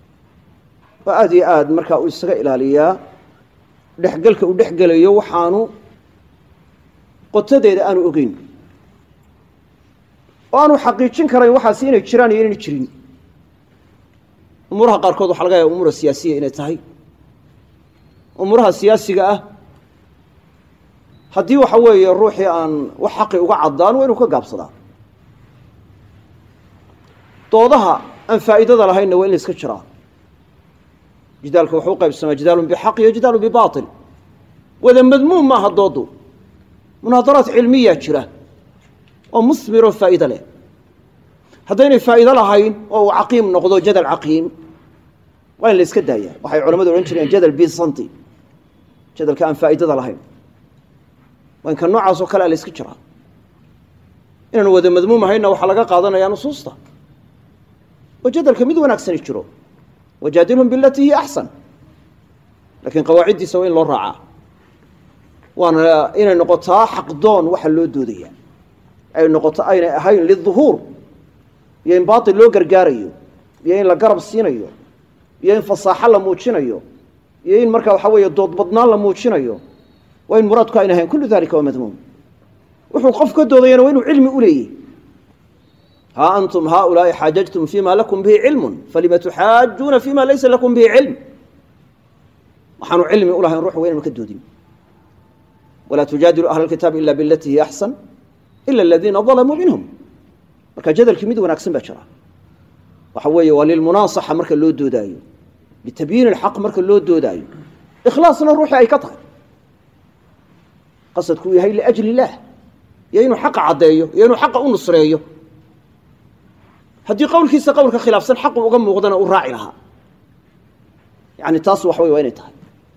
oo aada iyo aada markaa uu isaga ilaaliyaa dhexgelka uu dhexgelayo waxaanu qotadeeda aanu ogeyn oo aanu xaqiijin karayn waxaasi inay jiraan iyo inayna jirin umuuraha qaarkood waxa laga yaaba umuura siyaasiya inay tahay umuuraha siyaasiga ah haddii waxa weeye ruuxii aan wax xaqi uga caddaan waa inuu ka gaabsadaa doodaha aan faa'iidada lahaynna waa in la iska jiraa jidaalka wuxuu u qaybsamaa jidaalun bixaq iyo jidaalun bibaatil wada madmuum maaha doodu munaadaraad cilmiyaa jira oo musmir oo faa'iido leh haddaynay faa'iido lahayn oo uu caqiim noqdo jadal caqiim waa in la iska daayaa waxay culamadu odhan jireen jadal bisanti jadalka aan faa'iidada lahayn waa in ka noocaas oo kale a la iska jiraa inaan wada madmuum ahaynna waxaa laga qaadanayaa nusuusta oo jadalka mid wanaagsani jiro wajaadilhum bilatii hiya axsan laakiin qawaaciddiisa waa in loo raacaa waana inay noqotaa xaqdoon waxa loo doodaya ay noqoto aynay ahayn liduhuur iyo in baatil loo gargaarayo iyo in la garab siinayo iyo in fasaaxo la muujinayo iyo in markaa waxa weeye dood badnaan la muujinayo waa in muraadku ayna ahayn kullu dalika waa madmuum wuxuu qof ka doodayana waa inuu cilmi u leeyahy haa antum haaulaa'i xaajajtum fima lakum bihi cilmun falima tuxaajuuna fima laysa lakum bihi cilm waxaanu cilmi u lahayn ruux waa inanu ka doodin walaa tujaadilu ahla alkitaabi ila bilatii hiya axsan ila aladiina dalamuu minhum marka jadalkii mid wanaagsan baa jira waxa weeye waa lilmunaasaxa marka loo doodaayo litabyiin alxaq marka loo doodaayo ikhlaasna ruuxii ay ka tahay qasadku uu yahay liajli illaah iyo inuu xaqa caddeeyo iyo inuu xaqa u nusreeyo haddii qowlkiisa qowlka khilaafsan xaqu uga muuqdana uu raaci lahaa yani taas wax wey waa inay tahay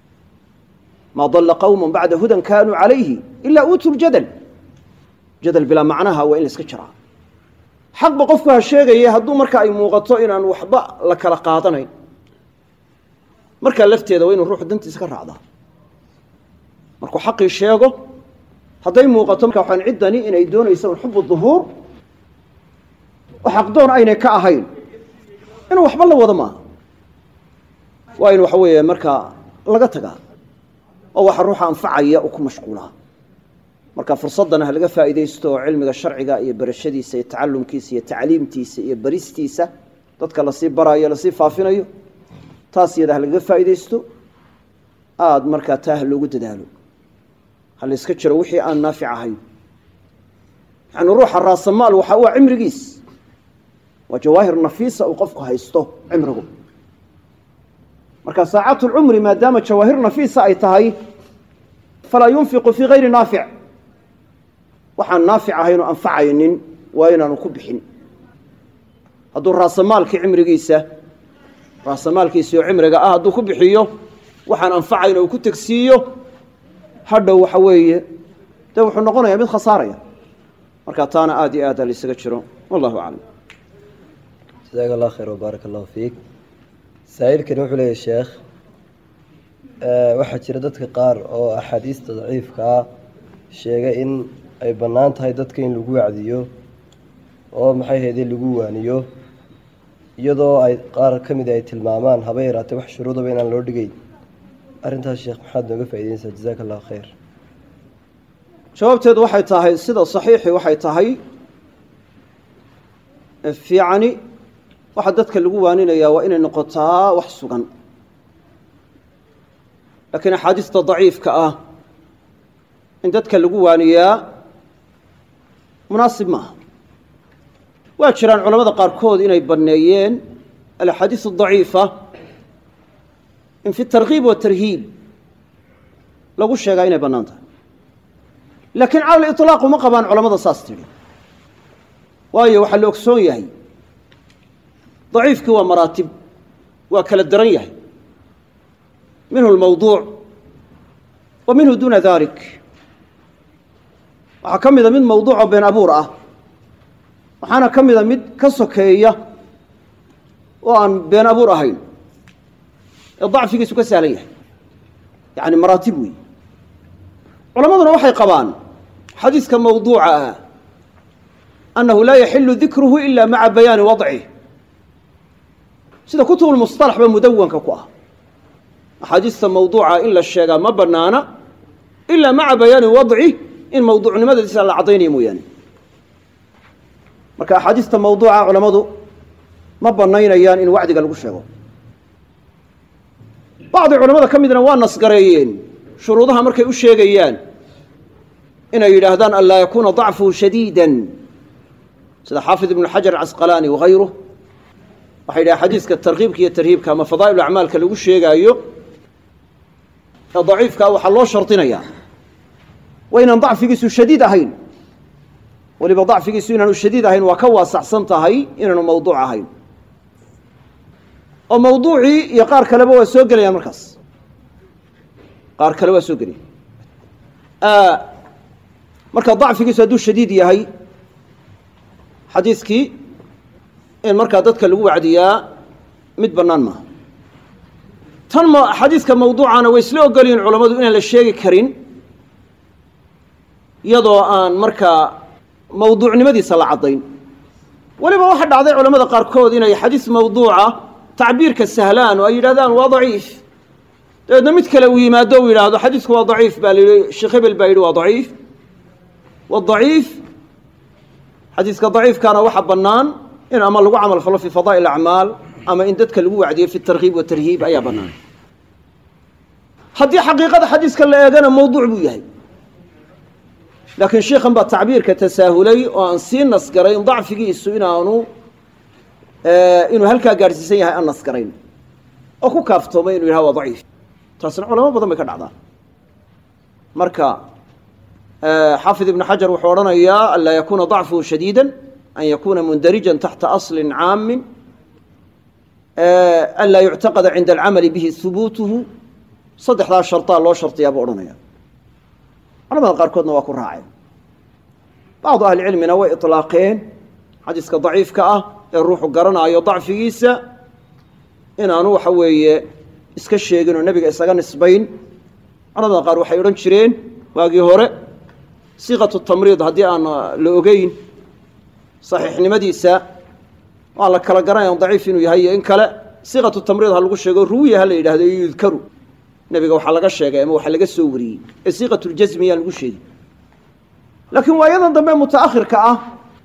maa dalla qowmun bacda hudan kaanuu calayhi ilaa uutuu ljadal jadal bilaa macnaha waa in la iska jiraa xaqba qofku ha sheegaya hadduu marka ay muuqato inaan waxba la kala qaadanayn markaa lafteeda waa inuu ruuxu dantiisa ka raacdaa markuu xaqii sheego hadday muuqato marka waxaan ciddani inay doonayso un xubu duhuur oo xaqdoon aynay ka ahayn inuu waxba la wado maaha waa in waxa weeye markaa laga tagaa oo waxa ruuxa anfacaya uu ku mashquulaa marka fursaddana ha laga faa'iidaysto oo cilmiga sharciga iyo barashadiisa iyo tacalumkiisa iyo tacliimtiisa iyo baristiisa dadka lasii baraayo lasii faafinayo taas iyada ha lagaga faa'iidaysto aada markaa taa ha loogu dadaalo ha la iska jiro wixii aan naafic ahayn yani ruuxa raasamaal waxa waa cimrigiis waa jawaahir nafiisa uu qofku haysto cimrigu marka saacatu lcumri maadaama jawaahir nafiisa ay tahay falaa yunfiqu fii gayri naafic waxaan naafic ahayn oo anfacaynin waa inaanu ku bixin hadduu raasamaalkii cimrigiisa raasamaalkiisii oo cimriga ah hadduu ku bixiyo waxaan anfacayn oo ku tegsiiyo hadhow waxa weeye dee wuxuu noqonayaa mid khasaaraya marka taana aad iyo aad a la isaga jiro wallahu aclam jazaaka allah khayr wabaarak allahu fiik saa'ilkani wuxuu leeyahy sheekh waxaa jira dadka qaar oo axaadiista daciifkaa sheegay in ay bannaan tahay dadka in lagu wacdiyo oo maxay hayde lagu waaniyo iyadoo ay qaar ka mid ay tilmaamaan haba yaraatee wax shuruudaba inaan loo dhigeyn arrintaas sheekh maxaad nooga faa'idaynaysaa jazaaka allahu khayr jawaabteedu waxay tahay sida saxiixi waxay tahay fiicani waxa dadka lagu waaninayaa waa inay noqotaa wax sugan laakiin axaadiista daciifka ah in dadka lagu waaniyaa munaasib maaha waa jiraan culamada qaarkood inay banneeyeen alaxaadiis adaciifa in fi tarkiib watarhiib lagu sheegaa inay bannaan tahay laakiin cala liطlaaq uma qabaan culamada saas tidhi waayo waxaa la ogsoon yahay daciifkii waa maraatib waa kala daran yahay minhu almawduuc wa minhu duuna dalik waxaa ka mida mid mawduucoo been abuur ah waxaana ka mida mid ka sokeeya oo aan been abuur ahayn ee dacfigiisu ka sahlan yahay yacni maraatib weey culamaduna waxay qabaan xadiiska mawduuca ah annahu laa yaxilu dikruhu ila maca bayaani wadcih sida kutub lmusطalax ba mudawanka ku ah axaadiista mawduuca in la sheegaa ma banaana ilaa maca bayaani wadcih in mawduucnimadiisa la caddaynaya mooyaane marka axaadiista mawduuca culammadu ma banaynayaan in wacdiga lagu sheego bacdi culamada ka midna waa nasgareeyeen shuruudaha markay u sheegayaan inay yidhaahdaan an laa yakuuna dacfuhu shadiida sida xaafid ibnu xajar acasqalaani wagayruh waxay yidhaha xadiiska tarkiibka iyo tarhiibka ama fadaa'il acmaalka lagu sheegaayo ee daciifkaa waxaa loo shardinayaa waa inaan dacfigiisu shadiid ahayn weliba dacfigiisu inaanu shadiid ahayn waa ka waasacsan tahay inaanu mawduuc ahayn oo mawduucii iyo qaar kaleba waa soo gelayaan markaas qaar kale waa soo gelaya marka dacfigiisu hadduu shadiid yahay xadiiskii in markaa dadka lagu wacdiyaa mid bannaan maaha tan xadiiska mawduucana way isla ogolyihin culammadu inaan la sheegi karin iyadoo aan markaa mawduucnimadiisa la caddayn weliba waxaa dhacday culamada qaarkood inay xadiis mawduuca tacbiirka sahlaan oo ay yidhahdaan waa daciif dabeedna mid kale uu yimaado uu yidhaahdo xadiisku waa daciif baa la yidhi sheekh hebel baa yidhi waa daciif wadaciif xadiiska daciifkaana waxa bannaan in ama lagu camal falo fi fadaa'il acmaal ama in dadka lagu wacdiyo fi targhiib watarhiib ayaa bannaan haddii xaqiiqada xadiiska la eegana mawduuc buu yahay laakiin sheikhan baa tacbiirka tasaahulay oo aan sii nasgarayn dacfigiisu inuu halkaa gaadhsiisan yahay aan nasgarayn oo ku kaaftoomay inuu yidhaha waa daciif taasna culamo badan bay ka dhacdaa marka xaafid ibn xajar wuxuu odhanayaa an laa yakuuna dacfuhu shadiida an yakuuna mundarijan taxta aslin caamin an laa yuctaqada cinda alcamali bihi hubuutuhu saddexdaa shartaa loo shardiyaa buu odhanaya culamada qaarkoodna waa ku raaceen bacdu ahlicilmina way iطlaaqeen xadiiska daciifka ah ee ruuxu garanaayo dacfigiisa inaanu waxa weeye iska sheegin oo nebiga isaga nisbayn culamada qaar waxay odhan jireen waagii hore siiqatu tamriid haddii aan la ogeyn saxiixnimadiisa waa la kala garanaya daciif inuu yahay iyo in kale siiqatu tamriid ha lagu sheego ruwiya ha la yidhahdo iyo yudkaru nebiga waxaa laga sheegay ama waxaa laga soo wariyey ee siiqatuljasmi yaan lagu sheegin laakiin waayadan dambe mutaakhirka ah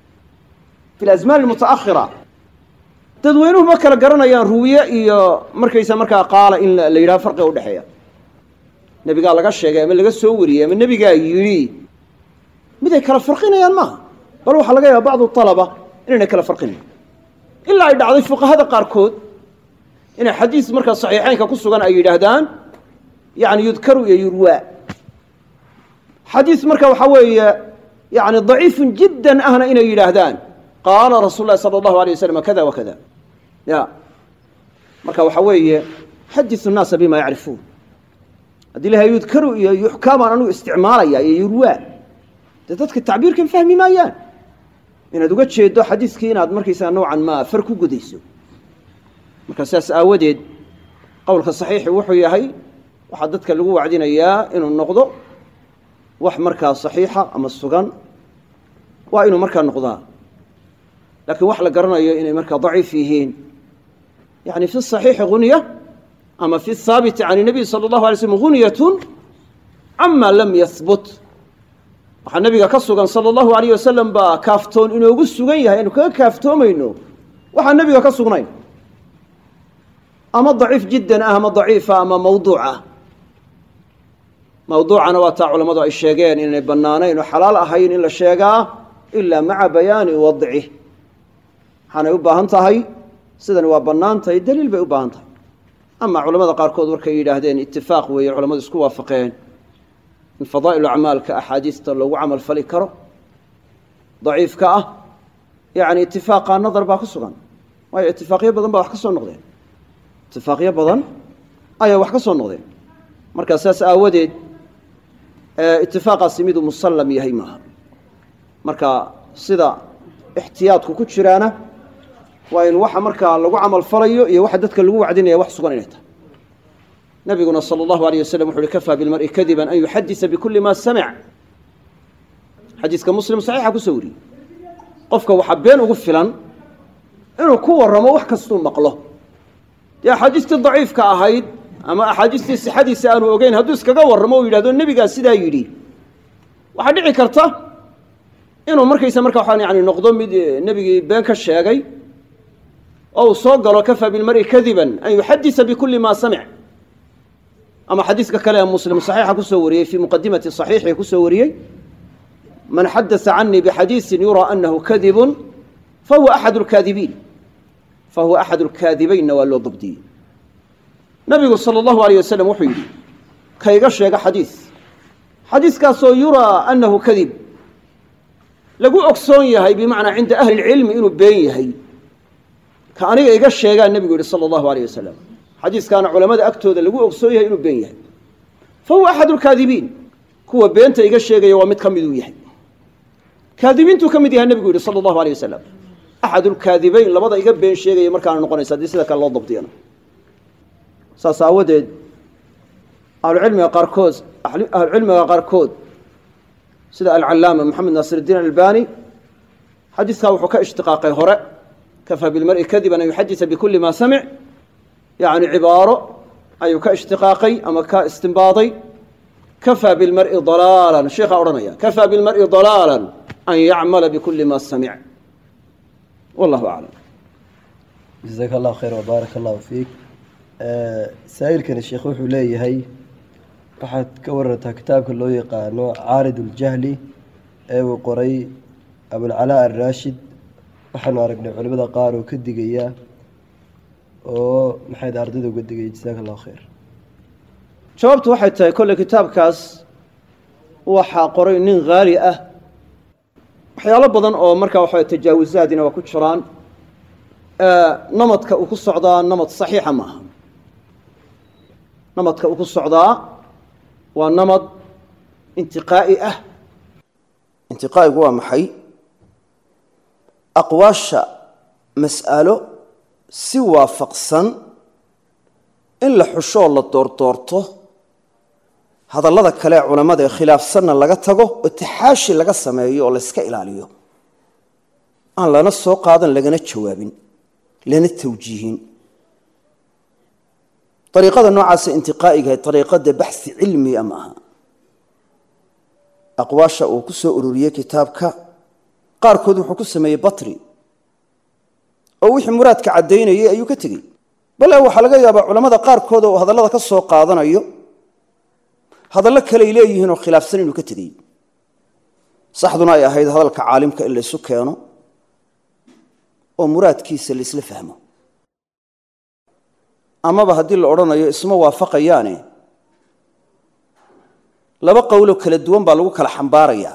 fi lasmaan almutaakhira dadweynuhu ma kala garanayaan ruwiye iyo markaysa markaa qaala in la yidhaha farqiga udhexeeya nebigaa laga sheegay ama laga soo wariyey ama nebigaa yidhi mid ay kala farqinayaan maaha bal waxaa laga yaaba bacdu alaba inaynay kala farqinayn ilaa ay dhacday fuqahada qaarkood inay xadiis markaa saxiixeynka ku sugan ay yidhaahdaan yani yudkaru iyo yurwaa xadiis marka waxaa weeye yani daciifun jiddan ahna inay yidhaahdaan qaala rasuul lahi sala allahu alay wasalam kada wa kada ya marka waxaa weeye xadisu nnaasa bima yacrifuun haddii laha yudkaru iyo yuxkaa baan anugu isticmaalaya iyo yurwaa dee dadka tacbiirkan fahmi maayaan inaad uga jeedo xadiiskii inaad markaysaa nowcan maa far ku gudayso marka sidaas aawadeed qowlka saxiixi wuxuu yahay waxaa dadka lagu wacdinayaa inuu noqdo wax markaa saxiixa ama sugan waa inuu markaa noqdaa laakiin wax la garanayo inay markaa daciif yihiin yani fi saxiixi gunya ama fi haabiti can nabiy sala allahu alay slm gunyatun cama lam yahbut waxaa nabiga ka sugan sala allahu alayh wasalam baa kaaftoon inoogu sugan yahay aynu kaga kaaftoomayno waxaa nebiga ka sugnayn ama daciif jiddan ah ama daciifa ama mawduuc ah mawduucana waa taa culammadu ay sheegeen inay bannaanayn oo xalaal ahayn in la sheegaa ilaa maca bayaani wadcih waxaanay u baahan tahay sidani waa bannaan tahay daliil bay u baahan tahay ama culamada qaarkood markay yidhaahdeen itifaaq weeye culamadu isku waafaqeen in fadaa'il acmaalka axaadiista loogu camal fali karo daciifka ah yani itifaaqaa nadar baa ku sugan waayo itifaaqyo badan baa wax ka soo noqdeen itifaaqyo badan ayaa wax ka soo noqdeen markaa saas aawadeed itifaaqaasi miduu musallam yahay maaha marka sida ixtiyaadku ku jiraana waa in waxa markaa lagu camal falayo iyo waxa dadka lagu wacdinaya wax sugan inay tahay nabiguna salى اllahu alيyه waslm wuxu uhi kafaa bilmari kadiba an yuxadisa bikuli ma samic xadiiska muslim saxiixa kusoo wariyey qofka waxaa been ugu filan inuu ku warramo wax kastuu maqlo dee axaadiistii daciifka ahayd ama axaadiistii sixadiisa aanu ogeyn hadduu iskaga warramo u yidhahdo nebigaa sidaa yidhi waxaa dhici karta inuu markaysa marka waxaan yani noqdo mid nebigii been ka sheegay oo uu soo galo kafaa bilmari kadiba an yuxadisa bikuli ma samic ama xadiiska kale ee muslim saxiixa kusoo wariyey fii muqadimati صaxiixi kusoo wariyey man xadasa canii bixadiiثi yuraa anahu kadibun fahuwa axad اlkaadibiin fahuwa axad اlkaadibaynna waa loo dabdiyey nabigu salى اllahu alيyه wasalam wuxuu yidhi kayga sheega xadiis xadiiskaasoo yuraa anahu kadib lagu ogsoon yahay bimacnaa cinda ahli ilcilmi inuu been yahay ka aniga iga sheegaa nebigu yidhi sala allahu alayh wasalam xadiiskaana culamada agtooda lagu ogsoon yahay inuu been yahay fa huwa axadu lkaadibiin kuwa beenta iga sheegaya waa mid ka miduu yahay kaadibiintuu ka mid yahay nebigu yidhi sala allahu alayh wasalam axadulkaadibayn labada iga been sheegaya markaana noqonaysa haddii sida kale loo dabdiyana saas aawadeed ahlucilmiga qaarkood sida alcallaama maxamed naasir iddiin albani xadiiskaa wuxuu ka ishtiqaaqay hore kafaa bilmar'i kadiban an yuxadisa bikulli maa samic yacni cibaaro ayuu ka ishtiqaaqay ama ka istimbaaday kafaa bilmar'i dalaalan sheekhaa odhanaya kafaa bilmar'i dalaalan an yacmala bikulli maa samic wallahu aclam jazaaka allahu khayr wbaaraka allahu fiik saa'ilkani sheekh wuxuu leeyahay waxaad ka warantaa kitaabka loo yaqaano caarid uljahli ee uu qoray abulcalaa alraashid waxaanu aragnay culimada qaar oo ka digaya oo maxayd ardayda uga digaya jazaaka allahu khayr jawaabtu waxay tahay kolley kitaabkaas waxaa qoray nin haali ah waxyaalo badan oo markaa waxaa tajaawuzaadina waa ku jiraan namadka uu ku socdaa namad saxiixa maaha namadka uu ku socdaa waa namad intiqaa'i ah intiqaa'igu waa maxay aqwaasha mas'alo si waafaqsan in la xushoo la doordoorto hadallada kale ee culammada ee khilaafsanna laga tago oo taxaashi laga sameeyo oo layska ilaaliyo aan lana soo qaadan lagana jawaabin lana tawjiihin ariiqada noocaasa intiqaa'igahay ariiqada baxsi cilmiya ma aha aqwaasha uu ku soo ururiyey kitaabka qaarkood wuxuu ku sameeyey batri oo wixii muraadka caddaynayay ayuu ka tegey bale waxaa laga yaabaa culammada qaarkood oo hadallada ka soo qaadanayo hadallo kaley leeyihiin oo khilaafsan inuu ka tegey saxduna ay ahayd hadalka caalimka in laysu keeno oo muraadkiisa laisla fahmo amaba haddii la odhanayo isma waafaqayaane laba qowlo kala duwan baa lagu kala xambaarayaa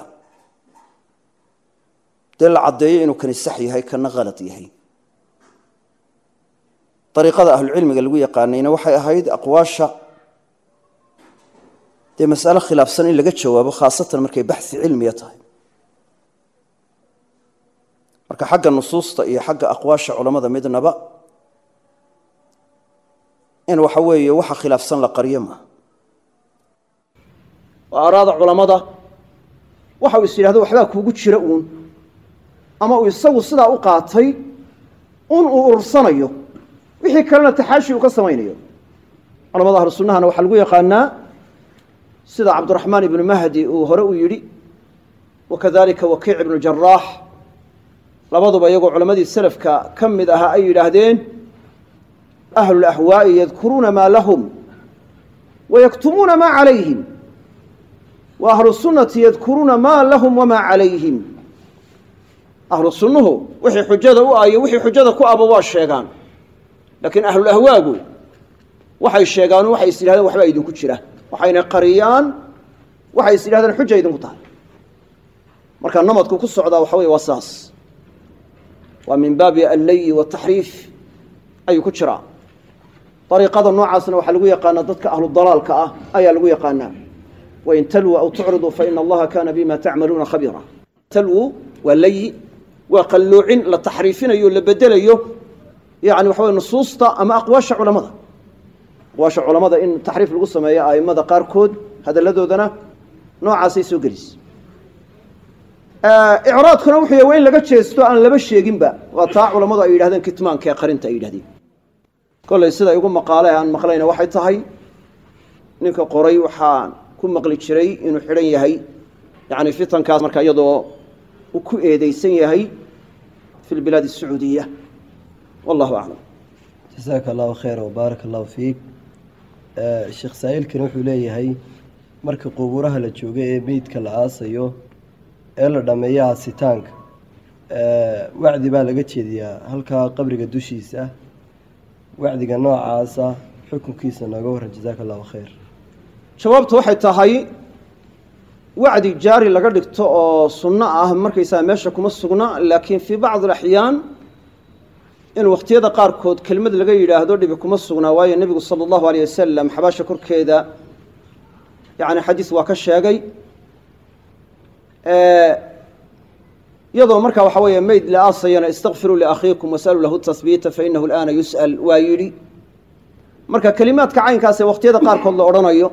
dee la caddeeyo inuu kani sax yahay kana khalad yahay ariiqada ahlucilmiga lagu yaqaanayna waxay ahayd aqwaasha dee mas'alo khilaafsan in laga jawaabo khaasatan markay baxsi cilmiya tahay marka xagga nusuusta iyo xagga aqwaasha culammada midnaba in waxa weeye waxa khilaafsan la qaryo maaha oo araada culammada waxa uu is yidhahdo waxbaa kuugu jira uun ama uu isagu sidaa u qaatay uu urursanayo wixii kalena taxaashi uu ka samaynayo culamada ahlu sunnahana waxaa lagu yaqaanaa sida cabdiraxmaan ibnu mahdi uu hore u yidhi wakadalika wakiic ibnu jaraax labaduba iyagoo culammadii salafka ka mid ahaa ay yidhaahdeen ahlu lahwaa'i yadkuruuna maa lahum wayaktumuuna maa calayhim wa ahlu sunnati yadkuruuna maa lahum wamaa calayhim ahlu sunnuhu wixii xujada u ayo wixii xujada ku aba waa sheegaan laakiin ahlulahwaagu waxay sheegaan waxay is yidhahdeen waxbaa idinku jira waxayna qariyaan waxay is yidhahdeen xuja idinku tahay marka namadku ku socdaa waxa weye waa saas waa min baabi allayi wataxriif ayuu ku jiraa ariiqada noocaasna waxaa lagu yaqaanaa dadka ahlu dalaalka ah ayaa lagu yaqaanaa wain talwu aw tucriduu faina allaha kana bima tacmaluuna khabiira talwu waa layi waa qalloocin la taxriifinayo la bedelayo yani waxa wey nusuusta ama aqwaasha culamada in taxriif lagu sameeyo a'immada qaarkood hadalladoodana noocaasay soo gelis icraadkuna wuxuu yahay waa in laga jeesto aan laba sheeginba waa taa culammadu ay yidhahdeen kitmaanka ee qarinta ay yidhahdeen kolley sida igu maqaale aan maqlayna waxay tahay ninka qoray waxaan ku maqli jiray inuu xidhan yahay yani fitankaas marka iyadoo uu ku eedeysan yahay fi lbilaad asacuudiya wallahu aclam jasaaka allahu khayra wbaaraka allahu fiik sheekh saa'ilkani wuxuu leeyahay marka qubuuraha la joogo ee meydka la aasayo ee la dhammeeyo aasitaanka wacdi baa laga jeediyaa halkaa qabriga dushiisa wacdiga noocaasa xukunkiisa nooga warran jasaaka allahu khayr jawaabtu waxay tahay wacdi jaari laga dhigto oo sunno ah markaysaa meesha kuma sugna, laakiin fii bacdi alaxyaan in wakhtiyada qaarkood kelmad laga yidhaahdo dhibi kuma sugnaa, waayo nebigu sala allahu alayh wasalam xabaasha korkeeda yacni xadiis waa ka sheegay. iyadoo markaa waxa weeye meyd la aasayana istakfiruu liakhiikum wasaluu lahu tahbiita fainahu al'aana yus'al waa yidhi. marka kelimaadka caynkaas ee wakhtiyada qaarkood la odhanayo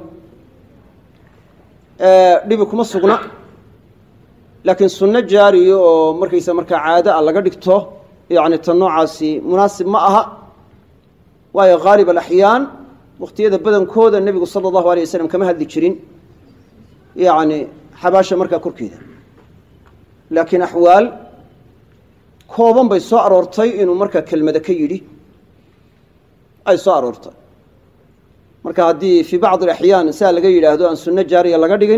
dhibi kuma sugna, laakiin sunno jaariya oo markaysa markaa caado a laga dhigto yacni tan noocaasi munaasib ma aha, waayo haalib alaxyaan wakhtiyada badankooda nebigu sala allahu alayh wasalam kama hadli jirin yacni xabaasha markaa korkeeda, laakiin axwaal kooban bay soo aroortay inuu markaa kelmada ka yidhi ay soo aroortay. marka haddii fii bacdi alaxyaan saa laga yidhaahdo aan sunno jaariya laga dhigin,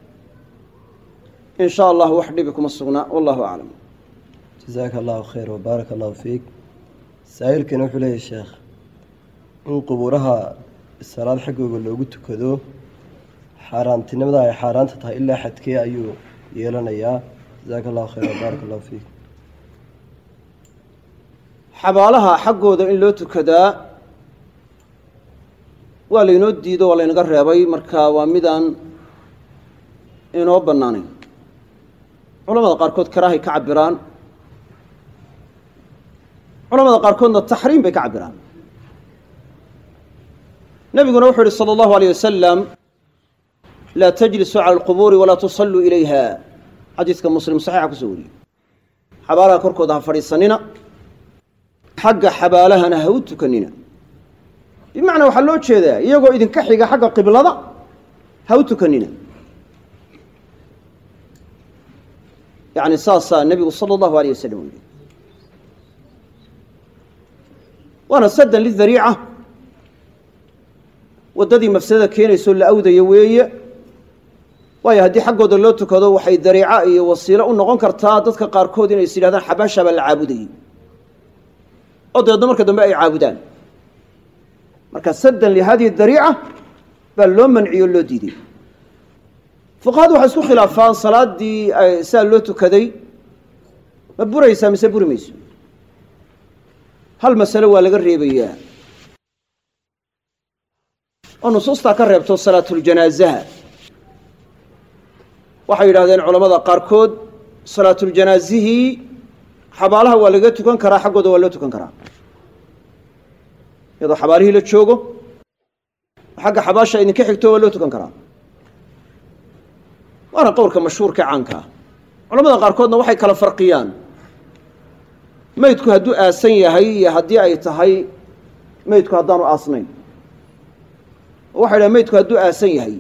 in sha allah wax dhibi kuma sugna, wallahu aclam. jazaaka allahu khayr wabaaraka allahu fiik. saa'ilkiina wuxuu leeyahy sheekh, in qubuuraha salaad xaggooga loogu tukado xaaraantinimada ay xaaraanta tahay ilaa xadkee ayuu yeelanayaa? jazaaka allahu khayr wabaaraka allahu fiik. xabaalaha xaggooda in loo tukadaa waa laynoo diido, waa laynaga reebay, marka waa midaan inoo bannaanayn. culamada qaarkood karaahay ka cabiraan, culamada qaarkoodna taxriim bay ka cabiraan. nebiguna wuxuu yihi salى اllahu alيyه wasalam laa tajlisuu cala alqubuuri walaa tusalluu ilayha, xadiiska muslim saxiixa kusoo wariyey. xabaalaha korkooda ha fadhiisanina, xagga xabaalahana ha u tukanina. bimacnaa waxaa loo jeedaa iyagoo idinka xiga xagga qiblada ha u tukanina. yacni saasaa nebigu sala allahu alayh wasalam u yidhi. waana saddan lidariica, waddadii mafsadada keenaysoo la awdayo weeye, waayo haddii xaggooda loo tukado waxay dariico iyo wasiilo u noqon kartaa dadka qaarkood inay is yidhahdaan xabaashaa baa la caabudayey, oo dabeedna marka dambe ay caabudaan. marka saddan lihadihi dariica baa loo manciyo o loo diiday. fuqahadu waxay isku khilaafaan salaaddii saa loo tukaday ma buraysaa mise buri mayso. hal masale waa laga reebayaa oo nusuustaa ka reebto salaatuljanaasaha. waxay yidhahdeen culamada qaarkood salaatuljanaasihii xabaalaha waa laga tukan karaa, xaggooda waa loo tukan karaa, iyadoo xabaalihii la joogo xagga xabaasha idinka xigto waa loo tukan karaa. waana qowlka mashhuurka caanka ah. culamada qaarkoodna waxay kala farqiyaan meydku hadduu aasan yahay iyo haddii ay tahay meydku haddaanu aasnayn. waxay dhahen meydku hadduu aasan yahay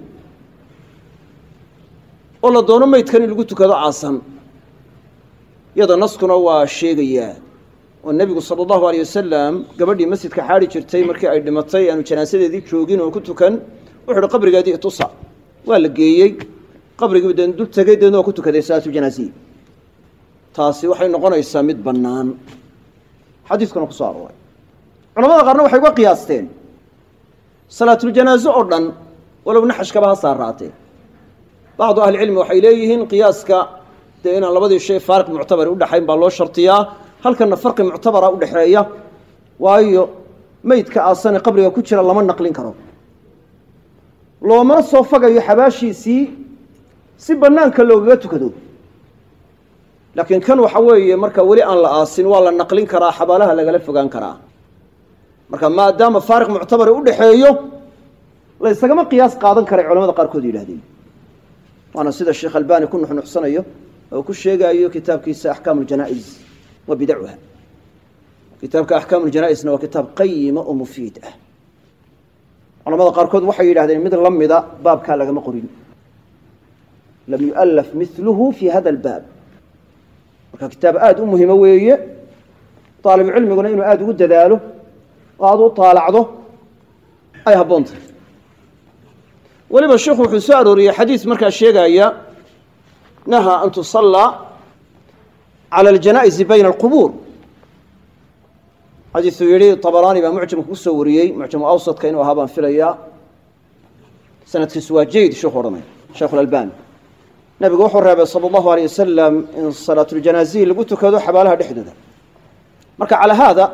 oo la doono meydkan in lagu tukado aasan, iyada naskuna waa sheegayaa. oo nebigu sala allahu alayh wasalam gabadhii masjidka xaadhi jirtay markii ay dhimatay aanu janaasadeedii joogin oo ku tukan, wuxu uhi qabrigeedii itusa. waa la geeyey qabrigii deen dul tegay, deedna waa ku tukaday salaatuljanaazihi. taasi waxay noqonaysaa mid bannaan, xadiiskuna ku soo arooray. culamada qaarna waxay uga qiyaasteen salaatuljanaaso oo dhan walow naxashkaba ha saaraatee. bacdu ahlicilmi waxay leeyihiin qiyaaska dee inaan labadii shay faariq muctabari udhexayn baa loo shartiyaa, halkanna farqi muctabara udhexeeya, waayo meydka aasane qabriga ku jira lama naqlin karo, loomana soo fagayo xabaashiisii si bannaanka loogaga tukado. laakiin kan waxa weeye marka weli aan la aasin waa la naqlin karaa, xabaalaha lagala fogaan karaa. marka maadaama faariq muctabari udhexeeyo la ysagama qiyaas qaadan karay culamada qaarkood yidhahdeen. waana sida sheekh albani ku nuxnuxsanayo oo ku sheegayo kitaabkiisa axkaam uljanaa'iz wa bidacuha. kitaabka axkaam uljanaaisna waa kitaab qayima oo mufiid ah. culamada qaarkood waxay yidhahdeen mid la mida baabkaa lagama qorin, lam yu'allaf miluhu fi hada albaab. marka kitaab aada u muhimo weeye, daalibucilmiguna inuu aada ugu dadaalo oo aada u taalacdo ay habboon tahay. weliba sheikhu wuxuu soo arooriyey xadiis markaa sheegaya nahaa an tusallaa cala aljanaa'izi bayna alqubuur. xadiisuu yidhi tabaraani baa mucjamka ku soo wariyey, mucjamu awsadka inuu ahaa baan filayaa, sanadkiisu waa jayd sheikhu odhanay sheikhu lalbani. nabigu wuxuu reebay sala allahu alayh wasalam in salaatuljanaazihi lagu tukado xabaalaha dhexdooda marka calaa haada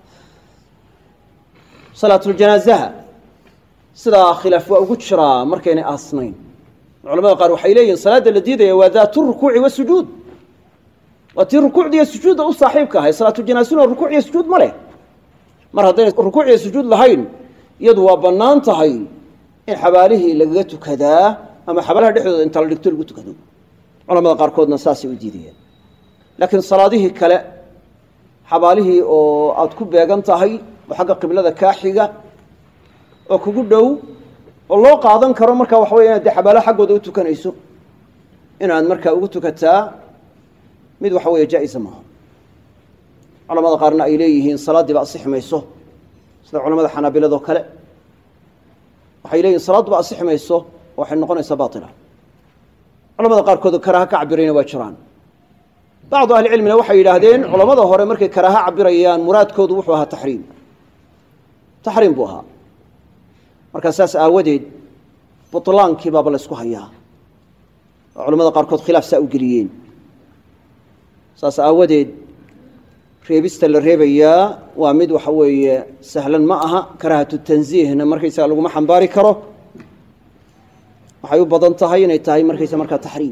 salaatuljanaazaha sidaa khilaaf waa ugu jiraa markaynay aasnayn culamada qaar waxay leeyihin salaadda la diidaya waa daatu rukuuci wasujuud waa tii rukuucda iyo sujuudda u saaxiibka ahay salaatuljanaaزuna rukuuc iyo sujuud ma leh mar haddayna rukuuc iyo sujuud lahayn iyadu waa bannaan tahay in xabaalihii lagaga tukadaa ama xabaalaha dhexdooda inta la dhigto lagu tukado culamada qaarkoodna saasay u diidayeen laakiin salaadihii kale xabaalihii oo aada ku beegan tahay oo xagga qiblada kaa xiga oo kugu dhow oo loo qaadan karo markaa waxa weya inaad dee xabaalaha xaggooda u tukanayso inaad markaa ugu tukataa mid waxa weeye jaa-isa maaha culamada qaarna ay leeyihiin salaaddiiba asixi mayso sida culamada xanaabiladoo kale waxay leeyihin salaadduba asixi mayso waxay noqonaysaa baatila culamada qaarkood karaaha ka cabirayna waa jiraan bacdu ahlicilmina waxay yidhaahdeen culamada hore markay karaaha cabirayaan muraadkoodu wuxuu ahaa taxriim buu ahaa markaa saas aawadeed butlaankii baaba la ysku hayaa oo culamada qaarkood khilaaf saa u geliyeen saas aawadeed reebista la reebayaa waa mid waxa weeye sahlan ma aha karaahatu tansiihna markaysaga laguma xambaari karo waxay u badan tahay inay tahay markaysa markaa taxriim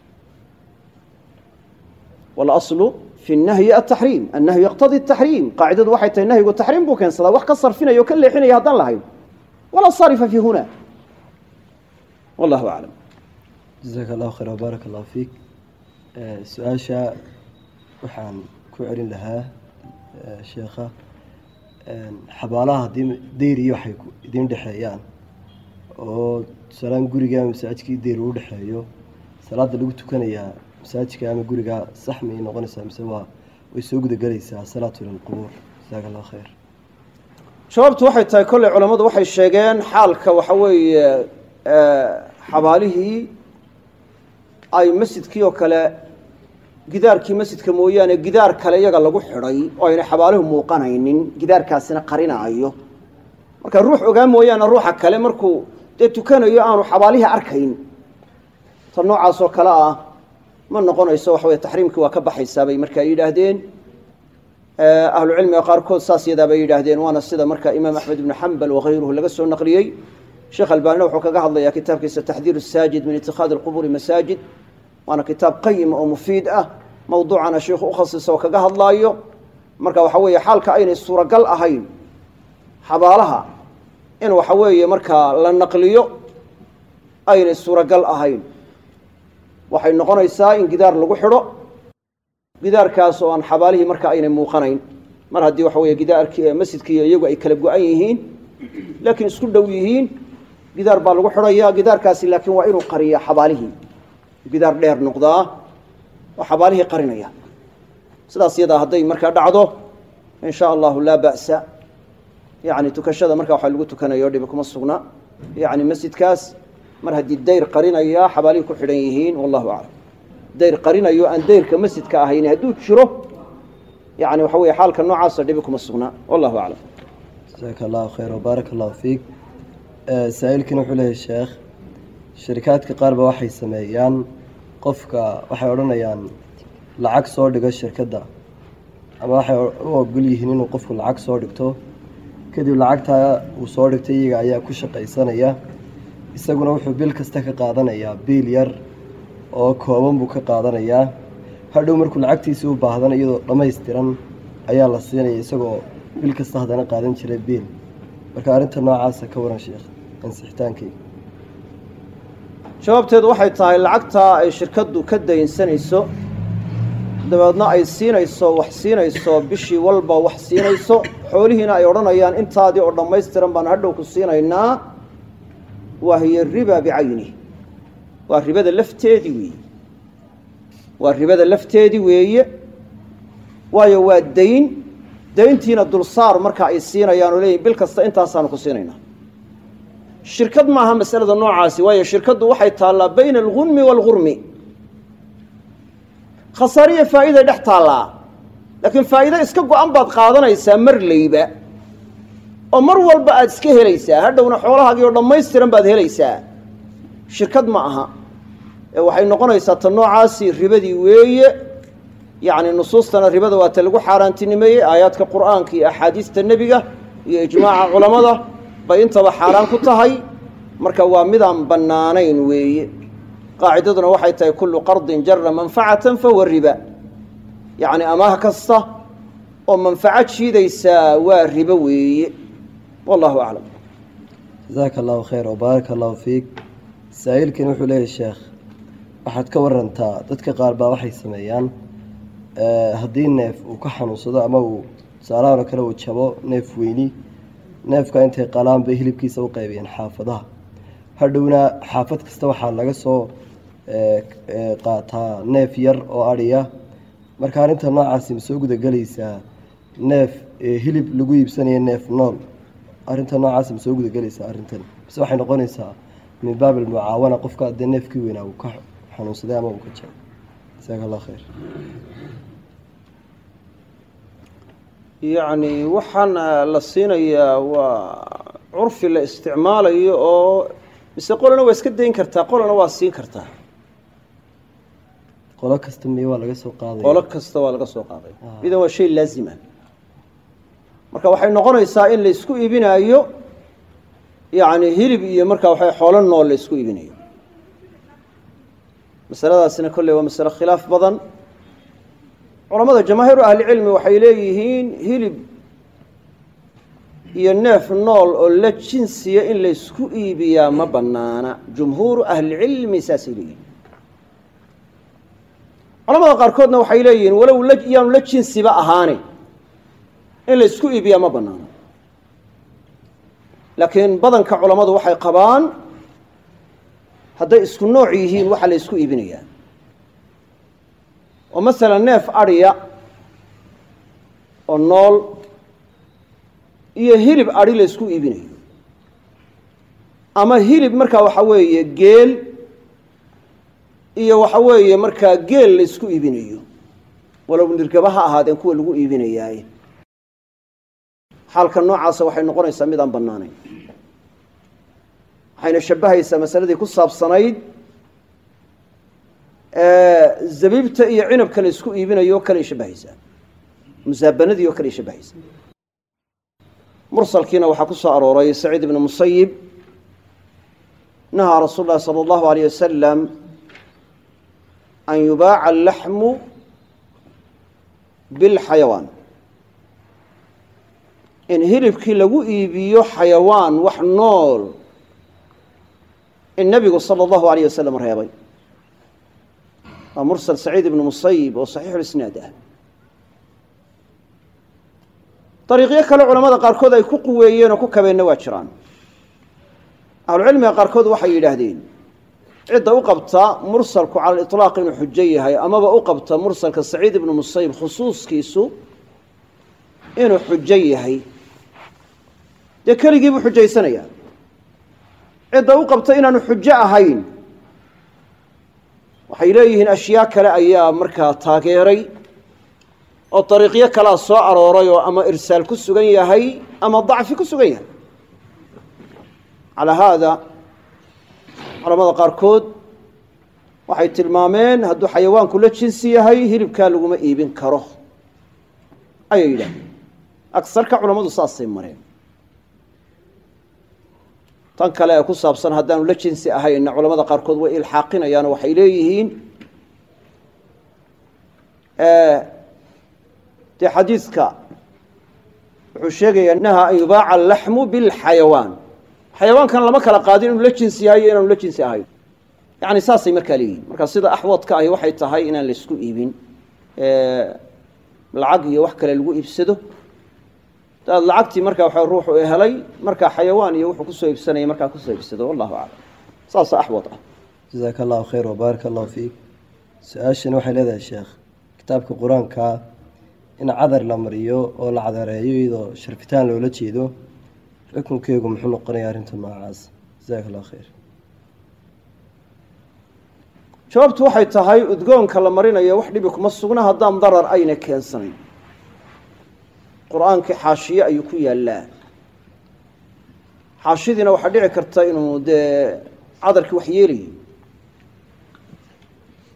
walaslu fi الnahyi ataxriim annahyu yaqtadi الtaxriim qaacidadu waxay tahay nahyigu taxriim buu keensadaa wax ka sarfinaya o ka leexinaya haddaan lahayn walaa sarifa fi huna wallahu aclam jazaaka allahu khayr wbaaraka allahu fiik su-aasha waxaan ku celin lahaa sheekha xabaalaha haddii deyriyo waxay idiin dhexeeyaan oo tusaalaan guriga ama masaajidkii deyr uu dhexeeyo salaada lagu tukanayaa masaajidka ama guriga sax may noqonaysaa mise way soo gudagelaysaa salaatu lilqubuur jazaaka allahu khayr jawaabtu waxay tahay kolley culammadu waxay sheegeen xaalka waxa weeye xabaalihii ay masjidkii oo kale gidaarkii masjidka mooyaane gidaar kale iyaga lagu xidhay oo ayna xabaaluhu muuqanaynin gidaarkaasina qarinaayo marka ruux ogaa mooyaane ruuxa kale markuu dee tukanayo aanu xabaalihii arkayn ta noocaas oo kale ah ma noqonayso waxa weye taxriimkii waa ka baxaysaa bay markaa yidhaahdeen ahlucilmiga qaarkood saas yadaa bay yidhaahdeen waana sida marka imaam axmed ibnu xambal wakayruhu laga soo naqliyey sheekh albaanina wuxuu kaga hadlayaa kitaabkiisa taxdiir saajid min itikhaadi alqubuuri masaajid waana kitaab qayima oo mufiid ah mawduucana sheikhu ukhasisa oo kaga hadlaayo marka waxa weeye xaalka aynay suuragal ahayn xabaalaha in waxa weeye markaa la naqliyo aynay suuragal ahayn waxay noqonaysaa in gidaar lagu xidho gidaarkaas oo aan xabaalihii marka aynay muuqanayn mar haddii waxa weye gidaarkii masjidkiiyo iyagu ay kala go-an yihiin laakiin isku dhow yihiin gidaar baa lagu xidhaya gidaarkaasi laakiin waa inuu qariya xabaalihii gidaar dheer noqdaa oo xabaalihii qarinaya sidaas yadaa hadday markaa dhacdo in sha allahu laa ba'sa yani tukashada markaa waxaa lagu tukanayo dhibi kuma sugna yani masjidkaas mar haddii dayr qarinaya xabaalihii ku xidhan yihiin wallahu aclam dayr qarinayo aan dayrka masjidka ahayn hadduu jiro yani waxa weye xaalka noocaasa dhibi kuma sugna wallahu aclam jazaaka allahu khayr wbaaraka allahu fiik saa-iilkina wuxuu leeyahay sheekh shirikaadka qaar ba waxay sameeyaan qofka waxay odhanayaan lacag soo dhigo shirkadda ama waxay u ogol yihiin inuu qofku lacag soo dhigto kadib lacagtaa uu soo dhigtay iyaga ayaa ku shaqaysanaya isaguna wuxuu bil kasta ka qaadanayaa biil yar oo kooban buu ka qaadanayaa hadhow markuu lacagtiisii u baahdana iyadoo dhammaystiran ayaa la siinaya isagoo bil kasta haddana qaadan jiray biil marka arrinta noocaasa ka waran sheekh ansixitaankeyga jawaabteedu waxay tahay lacagtaa ay shirkaddu ka daynsanayso dabeedna ay siinayso wax siinayso bishii walba wax siinayso xoolihiina ay odhanayaan intaadii oo dhammaystiran baan hadhow ku siinaynaa waa hiya riba bicayni waa ribada lafteedii weeye waa ribada lafteedii weeye waayo waa dayntiina dulsaar marka ay siinayaan oo leeyihin bil kasta intaasaanu ku siinaynaa shirkad maaha masalada noocaasi waayo shirkaddu waxay taallaa bayna algunmi waalgurmi khasaariya faa'iiday dhex taallaa laakiin faa'iide iska go-an baad qaadanaysaa mar leyba oo mar walba aada iska helaysaa hadhowna xoolahaagii oo dhammaystiran baad helaysaa shirkad ma aha waxay noqonaysaa tan noocaasi ribadii weeye yacni nusuustana ribada waa ta lagu xaaraantinimeeyey aayaadka qur'aanka iyo axaadiista nebiga iyo ijmaaca culammada bay intaba xaaraan ku tahay marka waa midaan bannaanayn weeye qaacidaduna waxay tahay kullu qardin jara manfacatan fahuwa riba yacni amaah kasta oo manfaco jiidaysaa waa ribo weeye wallahu aclam jazaaka allahu khayr wabaaraka allahu fiik saa'ilkan wuxuu leeyahay sheekh waxaad ka warantaa dadka qaar baa waxay sameeyaan haddii neef uu ka xanuunsado ama uu tusaalahan oo kale uu jabo neef weyni neefka intay qalaan bay hilibkiisa u qaybiyeen xaafadaha hadhowna xaafad kasta waxaa laga soo qaataa neef yar oo adhiya marka arrinta noocaasi ma soo gudagelaysaa neef hilib lagu iibsanayo neef nool arrinta noocaasi ma soo gudagelaysaa arrintan base waxay noqonaysaa min baab almucaawana qofka dee neefkii weynaa uu ka xanuunsaday ama uu ka jabo jazaaka allah khayr yacni waxaan la siinayaa waa curfi la isticmaalayo oo mise qolana waa iska dayn kartaa qolana waa siin kartaa qolo kasta miye waa laga soo qaaday qolo kasta waa laga soo qaaday idan waa shay laazima marka waxay noqonaysaa in la isku iibinaayo yacni hilib iyo marka waxay xoolo nool la isku iibinayo masaladaasina kolley waa masale khilaaf badan culamada jamaahiiru ahlicilmi waxay leeyihiin hilib iyo neef nool oo la jinsiya in la isku iibiyaa ma banaana jumhuuru ahlicilmi saasay leeyihiin culamada qaarkoodna waxay leeyihiin walow yaanu la jinsiba ahaane in la isku iibiyaa ma banaana laakiin badanka culammadu waxay qabaan hadday isku nooc yihiin waxa la isku iibinayaa oo masalan neef adhiya oo nool iyo hilib adhi la isku iibinayo ama hilib markaa waxa weeye geel iyo waxa weeye markaa geel la isku iibinayo walow nirgaba ha ahaadeen kuwa lagu iibinayaaye xaalka noocaasa waxay noqonaysaa mid aan bannaanayn waxayna shabbahaysaa masaladii ku saabsanayd zabiibta iyo cinabka la isku iibinayo oo kale shabbahaysaa musaabanadii oo kale shabbahaysaa mursalkiina waxaa ku soo arooray saciid ibnu musayib nahaa rasuul llahi sala allahu alayh wasalam an yubaaca allaxmu bilxayawaan in hilibkii lagu iibiyo xayawaan wax nool in nebigu sala allahu alayh wasalam reebay waa mursal saciid ibnu musayib oo saxiixulisnaad ah dariiqyo kale culamada qaarkood ay ku quweeyeen oo ku kabeenna waa jiraan ahlucilmiga qaarkood waxay yidhaahdeen cidda u qabta mursalku cala aliطlaaq inuu xujo yahay amaba u qabta mursalka saciid ibnu musayib khusuuskiisu inuu xujo yahay dee keligii buu xujaysanayaa cidda u qabta inaanu xujo ahayn waxay leeyihiin ashyaa kale ayaa markaa taageeray oo dariiqyo kalea soo arooray oo ama irsaal ku sugan yahay ama dacfi ku sugan yahay calaa haada culamada qaarkood waxay tilmaameen hadduu xayawaanku la jinsi yahay hilibkaa laguma iibin karo ayay yidhahdeen agsarka culammadu saasay mareen tan kale ee ku saabsan haddaanu la jinsi ahaynna culamada qaarkood way ilxaaqinayaanoo waxay leeyihiin dee xadiidka wuxuu sheegayaa nahaa an yubaaca allaxmu bilxayawaan xayawaankan lama kala qaadin inuu la jinsi yahay iyo inaanu la jinsi ahayn yacni saasay markaa leeyihin marka sida axwadka ahi waxay tahay inaan la isku iibin lacag iyo wax kale lagu iibsado daad lacagtii markaa waxa ruuxu helay markaa xayawaan iyo wuxuu kusoo iibsanaya markaa kusoo iibsado wallahu aclam saasa axwad ah jazaaka allahu khayr wabaaraka allahu fiik su-aashani waxay leedahay sheekh kitaabka qur-aanka in cadar la mariyo oo la cadareeyo iyadoo sharfitaan loola jeedo xukunkeegu muxuu noqonaya arrinta noocaas jazaaka allahu khayr jawaabtu waxay tahay udgoonka la marinayo wax dhibi kuma sugna haddaan darar ayna keensanayn qur-aankii xaashiye ayuu ku yaallaa xaashidiina waxaa dhici karta inuu dee cadarkii wax yeelayo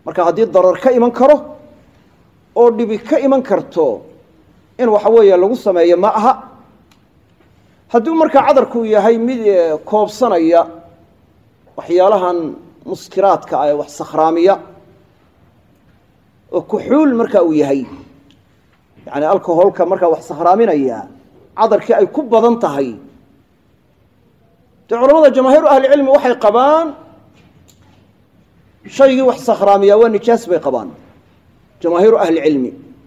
marka haddii darar ka iman karo oo dhibi ka iman karto in waxa weeye lagu sameeyo ma aha hadduu markaa cadarku yahay mid koobsanaya waxyaalahan muskiraadka ah ee wax sakhraamiya oo kuxuul markaa uu yahay yacni alcoholka markaa wax sakhraaminaya cadarkii ay ku badan tahay dee culamada jamaahiiru ahlicilmi waxay qabaan shaygii wax sakhraamiyaa waa nijaas bay qabaan jamaahiiru ahlicilmi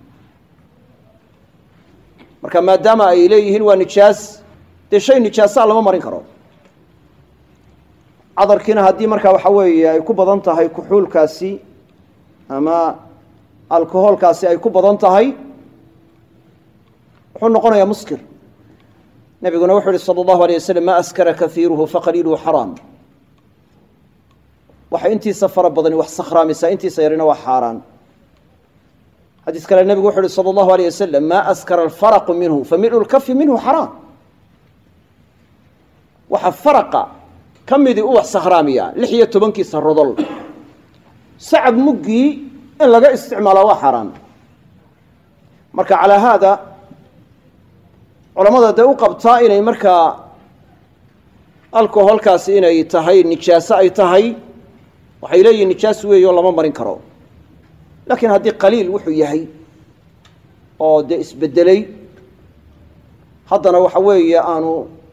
marka maadaama ay leeyihiin waa nijaas dee shay nijaasaa lama marin karo cadarkiina haddii markaa waxa weeye ay ku badan tahay kuxuulkaasi ama alcoholkaasi ay ku badan tahay wuxuu noqonayaa muskir nabiguna wuxuu yihi salى اllahu alيه waslm ma askara kaiiruhu faqaliiluhu xaraam waxay intiisa fara badani wax sakhraamisaa intiisa yarina waa xaaraan xadiis kale nebigu wuxu uhi salى اllahu alيه waslm ma askara alfaraqu minhu familu lkafi minhu xaraam waxa faraqa ka midii u wax sakhraamiya 16 rodol sacab muggii in laga isticmaalaa waa xaaraan marka calaa haada culamada dee u qabtaa inay markaa alcoholkaasi inay tahay nijaaso ay tahay waxay leeyihin nijaas weeyo lama marin karo laakiin haddii qaliil wuxuu yahay oo dee isbedelay haddana waxa weeye aanu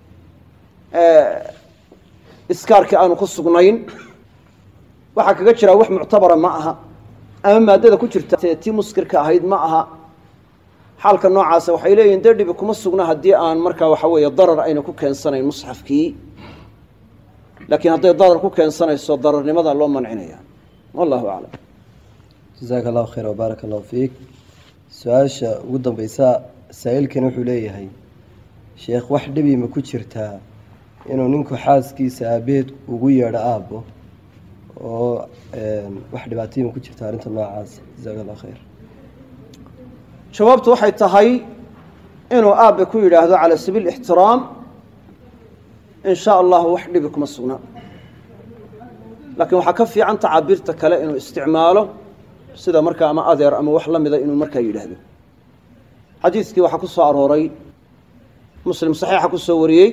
iskaarkii aanu ku sugnayn waxaa kaga jiraa wax muctabara ma aha ama maaddada ku jirta tii muskirka ahayd ma aha xaalka noocaasa waxay leeyihin dee dhibi kuma sugna haddii aan markaa waxa weeye darar ayna ku keensanayn musxafkii laakiin hadday darar ku keensanayso dararnimada loo mancinaya wallahu aclam jazaaka allahu khayr wbaaraka allahu fiik su-aasha ugu dambeysa saa-iilkani wuxuu leeyahay sheekh wax dhibi ma ku jirtaa inuu ninku xaaskiisa aabeed ugu yeedho aabbo oo wax dhibaatayima ku jirta arrinta noocaas jazaaka allahu khayr jawaabtu waxay tahay inuu aabbe ku yidhaahdo cala sabiil ixtiraam in sha allahu wax dhibi kuma sugna laakiin waxaa ka fiican tacaabiirta kale inuu isticmaalo sida markaa ama adeer ama wax la mida inuu markaa yidhaahdo xadiidkii waxaa ku soo arooray muslim saxiixa ku soo wariyey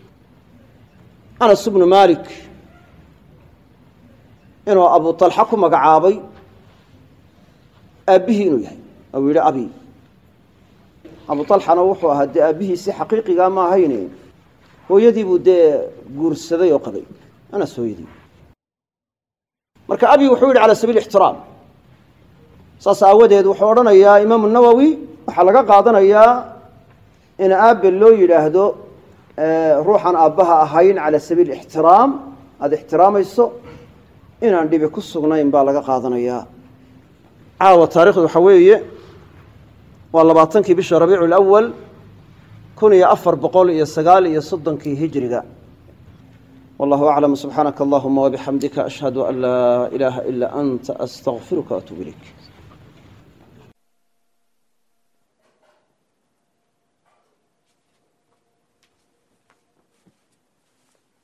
anas ibnu malik inuu abu talxa ku magacaabay aabbihii inuu yahay ou yidhi abi abu talxana wuxuu ahaa dee aabbihiisii xaqiiqigaa ma ahayne hooyadii buu dee guursaday oo qabay anas hooyadii marka abi wuxuu yidhi cala sabiil ixtiraam saas aawadeed wuxuu odhanayaa imaamu nawowi waxaa laga qaadanayaa in aabbe loo yidhaahdo ruuxan aabbaha ahayn cala sabiil ixtiraam aada ixtiraamayso inaan dhibi ku sugnayn baa laga qaadanayaa caawa taarikhdu waxaa weeye waa 20kii bisha rabiicu lawal 1439 hijriga wallahu aclam subxaanaka allahuma wabixamdika ashhadu an laa ilaaha ilaa anta astaqfiruka waatuub ilayk